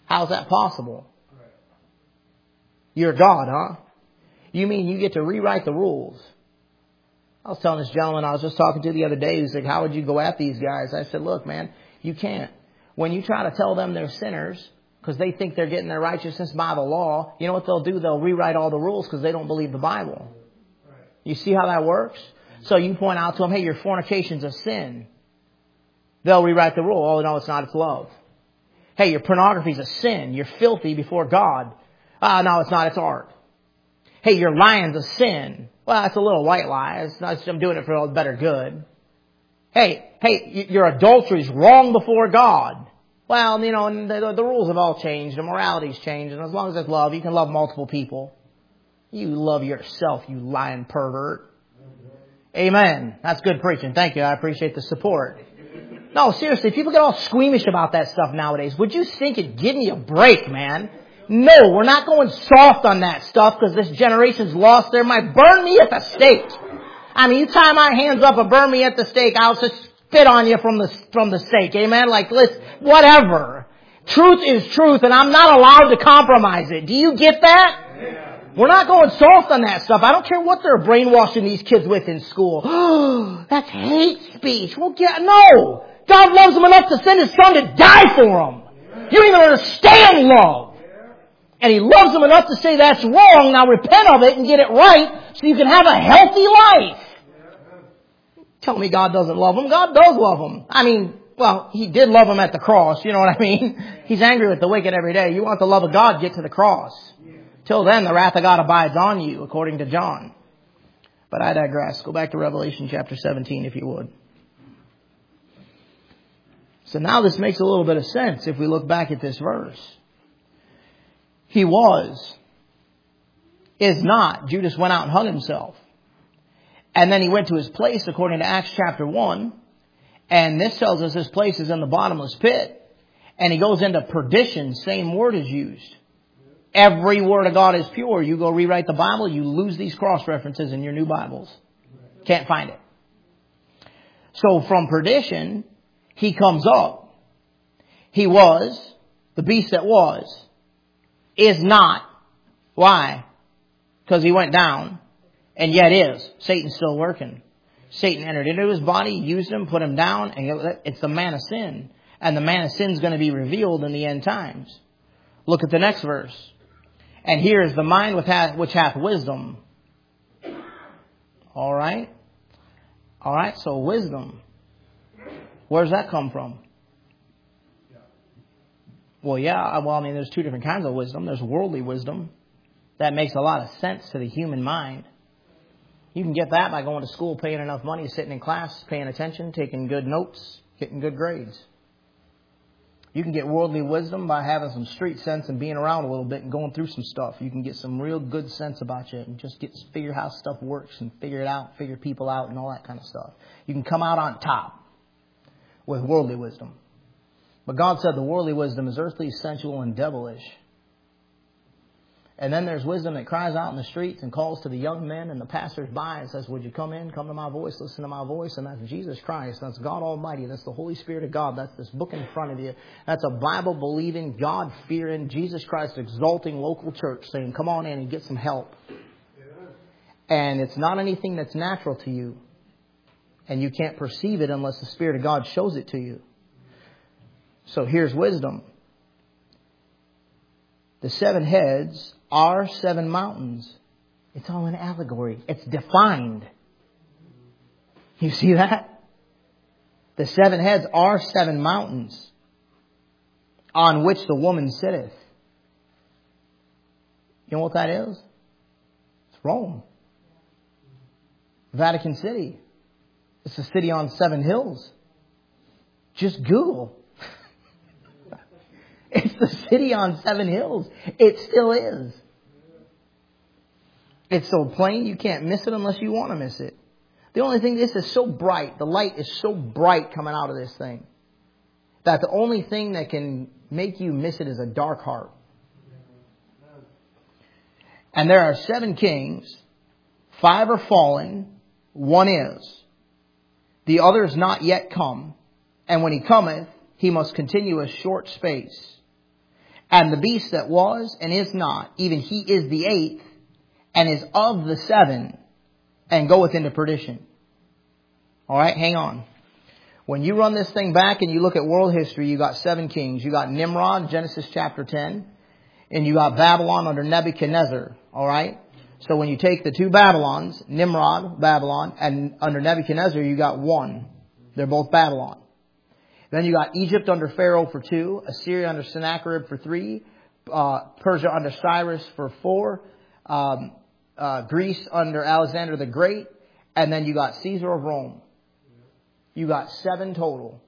How's that possible? You're God, huh? You mean you get to rewrite the rules? I was telling this gentleman I was just talking to the other day, who's like, how would you go at these guys? I said, look, man, you can't. When you try to tell them they're sinners, because they think they're getting their righteousness by the law, you know what they'll do? They'll rewrite all the rules because they don't believe the Bible. You see how that works? So you point out to them, hey, your fornication's a sin. They'll rewrite the rule. Oh, no, it's not. It's love. Hey, your pornography's a sin. You're filthy before God. No, it's not. It's art. Hey, your lying's a sin. Well, that's a little white lie. It's not, I'm doing it for a better good. Hey, your adultery's wrong before God. Well, you know, and the rules have all changed. The morality's changed. And as long as there's love, you can love multiple people. You love yourself, you lying pervert. Amen. That's good preaching. Thank you. I appreciate the support. No, seriously, people get all squeamish about that stuff nowadays. Would you think it'd give me a break, man? No, we're not going soft on that stuff because this generation's lost their mind. Burn me at the stake. I mean, you tie my hands up and burn me at the stake, I'll just spit on you from the stake. Amen? Like, listen, whatever. Truth is truth, and I'm not allowed to compromise it. Do you get that? Yeah. We're not going soft on that stuff. I don't care what they're brainwashing these kids with in school. That's hate speech. Well, no. God loves them enough to send His Son to die for them. You don't even understand love. And He loves them enough to say that's wrong. Now repent of it and get it right so you can have a healthy life. Tell me God doesn't love them. God does love them. I mean, well, He did love them at the cross. You know what I mean? He's angry with the wicked every day. You want the love of God, get to the cross. Till then, the wrath of God abides on you, according to John. But I digress. Go back to Revelation chapter 17, if you would. So now this makes a little bit of sense if we look back at this verse. He was, is not. Judas went out and hung himself. And then he went to his place, according to Acts chapter 1. And this tells us his place is in the bottomless pit. And he goes into perdition. Same word is used. Every word of God is pure. You go rewrite the Bible, you lose these cross references in your new Bibles. Can't find it. So from perdition, he comes up. He was, the beast that was, is not. Why? Because he went down, and yet is. Satan's still working. Satan entered into his body, used him, put him down, and it's the man of sin. And the man of sin is going to be revealed in the end times. Look at the next verse. And here is the mind which hath wisdom. All right. So wisdom. Where does that come from? Well, there's two different kinds of wisdom. There's worldly wisdom. That makes a lot of sense to the human mind. You can get that by going to school, paying enough money, sitting in class, paying attention, taking good notes, getting good grades. You can get worldly wisdom by having some street sense and being around a little bit and going through some stuff. You can get some real good sense about you and just figure how stuff works and figure it out, figure people out and all that kind of stuff. You can come out on top with worldly wisdom. But God said the worldly wisdom is earthly, sensual, and devilish. And then there's wisdom that cries out in the streets and calls to the young men and the passers-by and says, would you come in, come to my voice, listen to my voice? And that's Jesus Christ. That's God Almighty. That's the Holy Spirit of God. That's this book in front of you. That's a Bible-believing, God-fearing, Jesus Christ exalting local church saying, come on in and get some help. And it's not anything that's natural to you. And you can't perceive it unless the Spirit of God shows it to you. So here's wisdom. The 7 heads are 7 mountains. It's all an allegory. It's defined. You see that? The 7 heads are 7 mountains on which the woman sitteth. You know what that is? It's Rome. Vatican City. It's a city on 7 hills. Just Google. It's the city on 7 hills. It still is. It's so plain you can't miss it unless you want to miss it. The only thing, this is so bright. The light is so bright coming out of this thing that the only thing that can make you miss it is a dark heart. And there are 7 kings. 5 are fallen. 1 is. The other is not yet come. And when he cometh, he must continue a short space. And the beast that was and is not, even he is the eighth, and is of the seven, and goeth into perdition. All right, hang on. When you run this thing back and you look at world history, you got 7 kings. You got Nimrod, Genesis chapter 10, and you got Babylon under Nebuchadnezzar. All right? So when you take the 2 Babylons, Nimrod, Babylon, and under Nebuchadnezzar, you got 1. They're both Babylon. Then you got Egypt under Pharaoh for 2, Assyria under Sennacherib for 3, Persia under Cyrus for 4, Greece under Alexander the Great, and then you got Caesar of Rome. You got 7 total.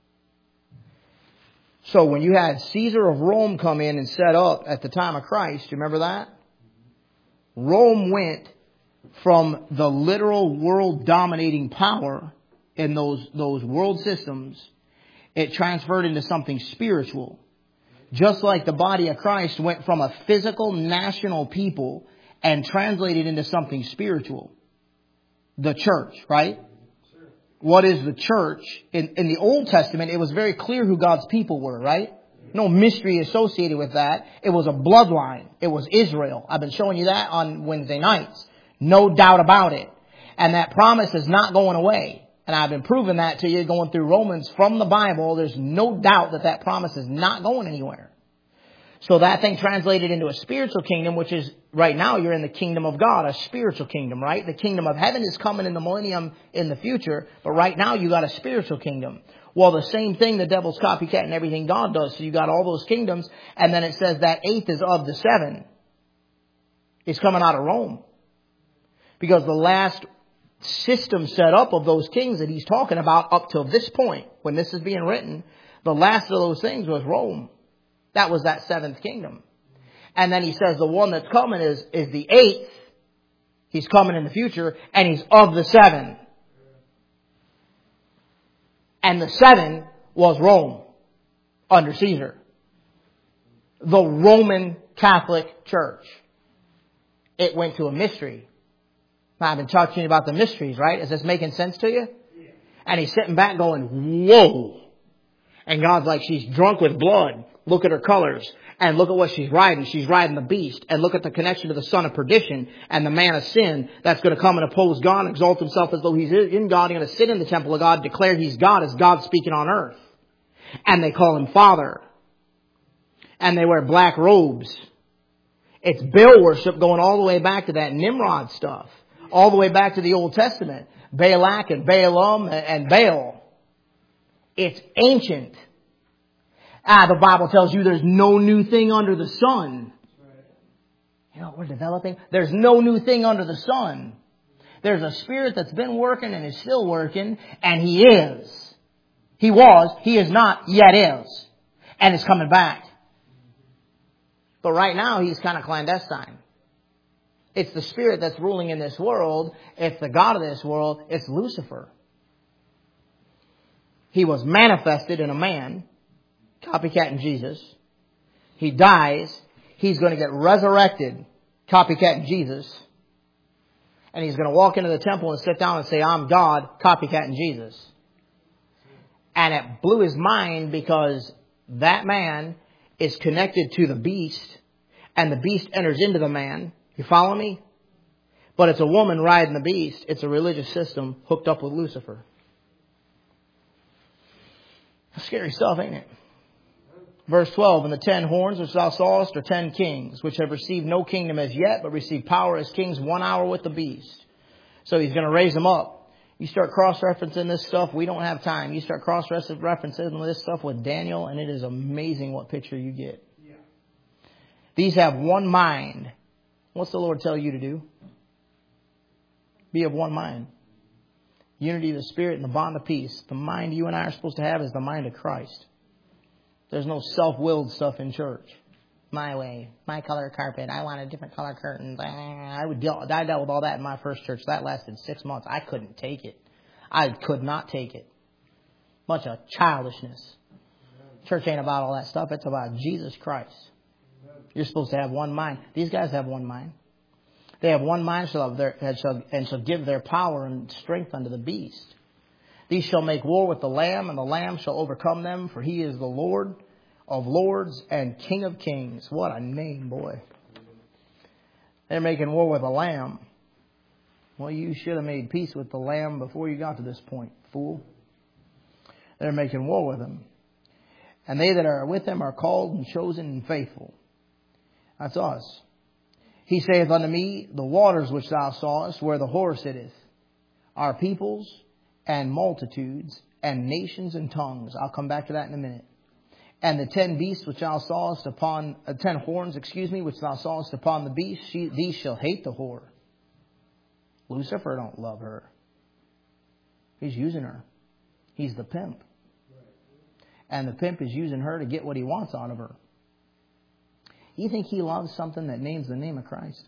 So when you had Caesar of Rome come in and set up at the time of Christ, you remember that? Rome went from the literal world dominating power in those world systems. It transferred into something spiritual. Just like the body of Christ went from a physical national people and translated into something spiritual. The church, right? What is the church? In the Old Testament, it was very clear who God's people were, right? No mystery associated with that. It was a bloodline. It was Israel. I've been showing you that on Wednesday nights. No doubt about it. And that promise is not going away. And I've been proving that to you going through Romans from the Bible. There's no doubt that promise is not going anywhere. So that thing translated into a spiritual kingdom, which is right now you're in the kingdom of God, a spiritual kingdom, right? The kingdom of heaven is coming in the millennium in the future, but right now you got a spiritual kingdom. Well, the same thing, the devil's copycat and everything God does. So you got all those kingdoms, and then it says that 8th is of the 7. It's coming out of Rome. Because the last system set up of those kings that he's talking about up till this point, when this is being written, the last of those things was Rome. That was that 7th kingdom. And then he says the one that's coming is the 8th. He's coming in the future, and he's of the 7. And the 7 was Rome under Caesar. The Roman Catholic Church. It went to a mystery. Now, I've been talking to you about the mysteries, right? Is this making sense to you? Yeah. And he's sitting back going, whoa. And God's like, she's drunk with blood. Look at her colors. And look at what she's riding. She's riding the beast. And look at the connection to the son of perdition and the man of sin that's going to come and oppose God and exalt himself as though he's in God. He's going to sit in the temple of God, declare he's God as God speaking on earth. And they call him Father. And they wear black robes. It's Baal worship going all the way back to that Nimrod stuff. All the way back to the Old Testament. Balak and Balaam and Baal. It's ancient. The Bible tells you there's no new thing under the sun. You know what we're developing? There's no new thing under the sun. There's a spirit that's been working and is still working, and he is. He was, he is not, yet is. And is coming back. But right now he's kind of clandestine. It's the spirit that's ruling in this world. It's the God of this world. It's Lucifer. He was manifested in a man, copycatting Jesus. He dies. He's going to get resurrected, copycatting Jesus. And he's going to walk into the temple and sit down and say, I'm God, copycatting Jesus. And it blew his mind because that man is connected to the beast, and the beast enters into the man. You follow me? But it's a woman riding the beast. It's a religious system hooked up with Lucifer. Scary stuff, ain't it? Verse 12, and the 10 horns which thou sawest are 10 kings, which have received no kingdom as yet, but receive power as kings 1 hour with the beast. So he's going to raise them up. You start cross-referencing this stuff, we don't have time. You start cross-referencing this stuff with Daniel, and it is amazing what picture you get. Yeah. These have one mind. What's the Lord tell you to do? Be of one mind. Unity of the Spirit and the bond of peace. The mind you and I are supposed to have is the mind of Christ. There's no self-willed stuff in church. My way, my color carpet, I want a different color curtains. I dealt with all that in my first church. That lasted 6 months. I couldn't take it. I could not take it. Bunch of childishness. Church ain't about all that stuff. It's about Jesus Christ. You're supposed to have one mind. These guys have one mind. They have one mind and shall give their power and strength unto the beast. These shall make war with the Lamb, and the Lamb shall overcome them, for he is the Lord of lords and King of kings. What a name, boy. They're making war with a lamb. Well, you should have made peace with the lamb before you got to this point, fool. They're making war with him. And they that are with him are called and chosen and faithful. That's us. He saith unto me, the waters which thou sawest, where the whore sitteth, are peoples and multitudes and nations and tongues. I'll come back to that in a minute. And the 10 beasts which thou sawest upon, 10 horns, which thou sawest upon the beast, these shall hate the whore. Lucifer don't love her. He's using her. He's the pimp. And the pimp is using her to get what he wants out of her. You think he loves something that names the name of Christ?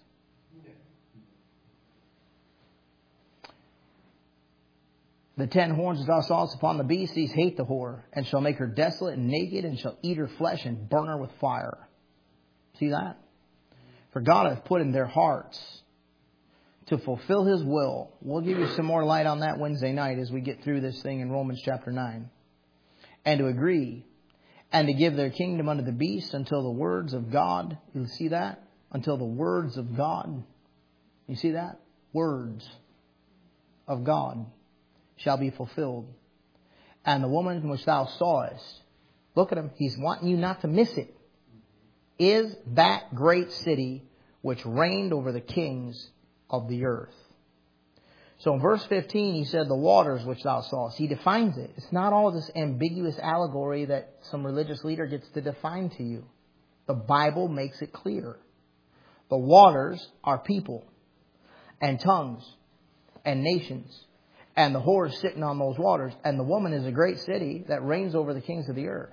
The 10 horns that thou sawest upon the beast, these hate the whore, and shall make her desolate and naked, and shall eat her flesh and burn her with fire. See that? For God hath put in their hearts to fulfill His will. We'll give you some more light on that Wednesday night as we get through this thing in Romans chapter 9. And to agree, and to give their kingdom unto the beast until the words of God. You see that? Until the words of God. You see that? Words of God shall be fulfilled. And the woman which thou sawest, look at him, he's wanting you not to miss it, is that great city which reigned over the kings of the earth. So in verse 15 he said, the waters which thou sawest. He defines it. It's not all this ambiguous allegory that some religious leader gets to define to you. The Bible makes it clear. The waters are people and tongues and nations. And the whore is sitting on those waters. And the woman is a great city that reigns over the kings of the earth.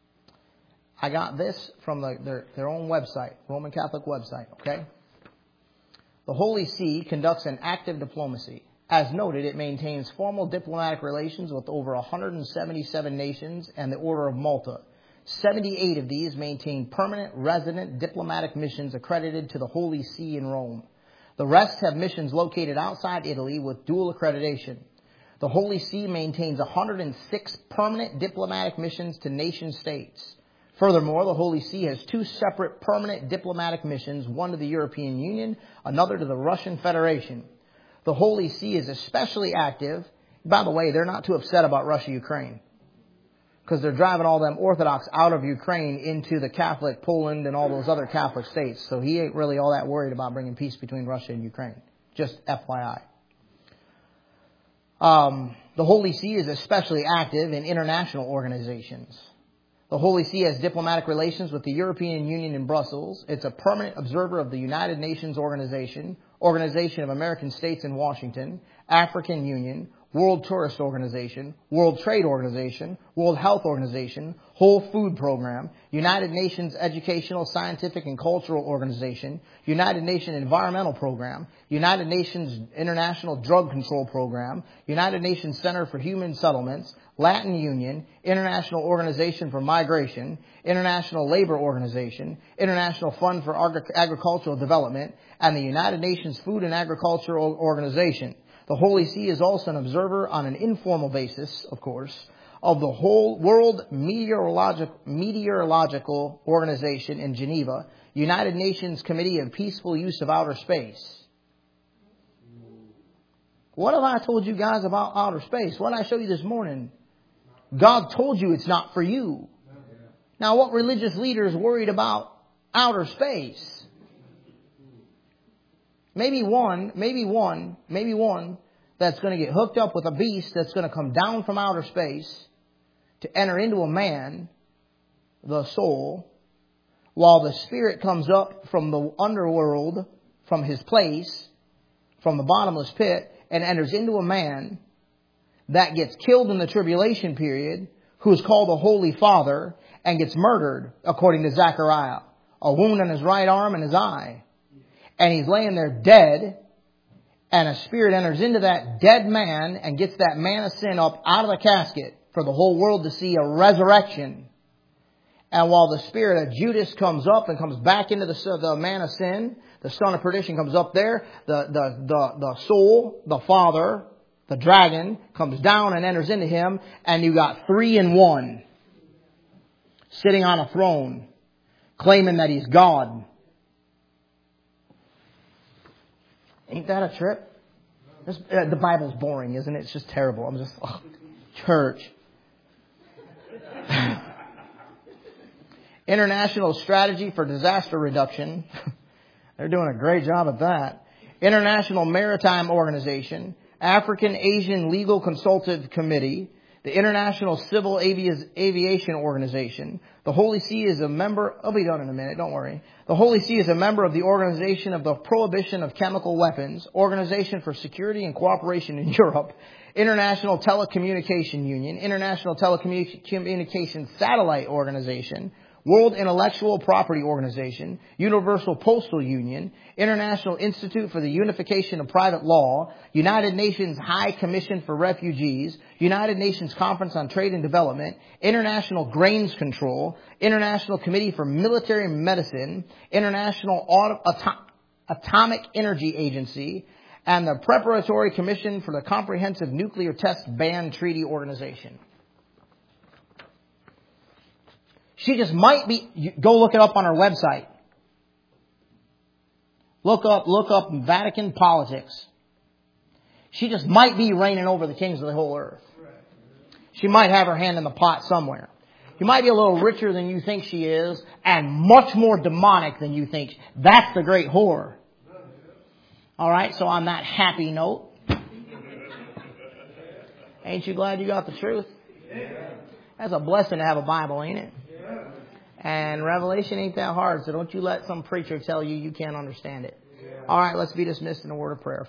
I got this from their own website, Roman Catholic website, okay? The Holy See conducts an active diplomacy. As noted, it maintains formal diplomatic relations with over 177 nations and the Order of Malta. 78 of these maintain permanent resident diplomatic missions accredited to the Holy See in Rome. The rest have missions located outside Italy with dual accreditation. The Holy See maintains 106 permanent diplomatic missions to nation states. Furthermore, the Holy See has 2 separate permanent diplomatic missions, one to the European Union, another to the Russian Federation. The Holy See is especially active. By the way, they're not too upset about Russia-Ukraine, because they're driving all them Orthodox out of Ukraine into the Catholic Poland and all those other Catholic states. So he ain't really all that worried about bringing peace between Russia and Ukraine. Just FYI. The Holy See is especially active in international organizations. The Holy See has diplomatic relations with the European Union in Brussels. It's a permanent observer of the United Nations Organization, Organization of American States in Washington, African Union, World Tourist Organization, World Trade Organization, World Health Organization, Whole Food Program, United Nations Educational, Scientific and Cultural Organization, United Nations Environmental Program, United Nations International Drug Control Program, United Nations Center for Human Settlements, Latin Union, International Organization for Migration, International Labor Organization, International Fund for Agricultural Development, and the United Nations Food and Agricultural Organization. The Holy See is also an observer on an informal basis, of course, of the whole World Meteorological Organization in Geneva, United Nations Committee of Peaceful Use of Outer Space. What have I told you guys about outer space? What did I show you this morning? God told you it's not for you. Now, what religious leader is worried about outer space? Maybe one that's going to get hooked up with a beast that's going to come down from outer space to enter into a man, the soul, while the spirit comes up from the underworld, from his place, from the bottomless pit, and enters into a man that gets killed in the tribulation period, who is called the Holy Father, and gets murdered, according to Zechariah. A wound on his right arm and his eye. And he's laying there dead, and a spirit enters into that dead man and gets that man of sin up out of the casket for the whole world to see a resurrection. And while the spirit of Judas comes up and comes back into the man of sin, the son of perdition comes up there, the soul, the father, the dragon, comes down and enters into him, and you got 3 in 1. sitting on a throne, claiming that he's God. Ain't that a trip? The Bible's boring, isn't it? It's just terrible. I'm just, church. International Strategy for Disaster Reduction. They're doing a great job at that. International Maritime Organization. African Asian Legal Consultative Committee. The International Civil Aviation Organization. The Holy See is a member... I'll be done in a minute, don't worry. The Holy See is a member of the Organization of the Prohibition of Chemical Weapons, Organization for Security and Cooperation in Europe, International Telecommunication Union, International Telecommunication Satellite Organization, World Intellectual Property Organization, Universal Postal Union, International Institute for the Unification of Private Law, United Nations High Commission for Refugees, United Nations Conference on Trade and Development, International Grains Control, International Committee for Military Medicine, International Atomic Energy Agency, and the Preparatory Commission for the Comprehensive Nuclear Test Ban Treaty Organization. She just might be, go look it up on her website. Look up Vatican politics. She just might be reigning over the kings of the whole earth. She might have her hand in the pot somewhere. She might be a little richer than you think she is, and much more demonic than you think. That's the great whore. Alright, so on that happy note, ain't you glad you got the truth? That's a blessing to have a Bible, ain't it? And Revelation ain't that hard, so don't you let some preacher tell you can't understand it. All right, let's be dismissed in a word of prayer.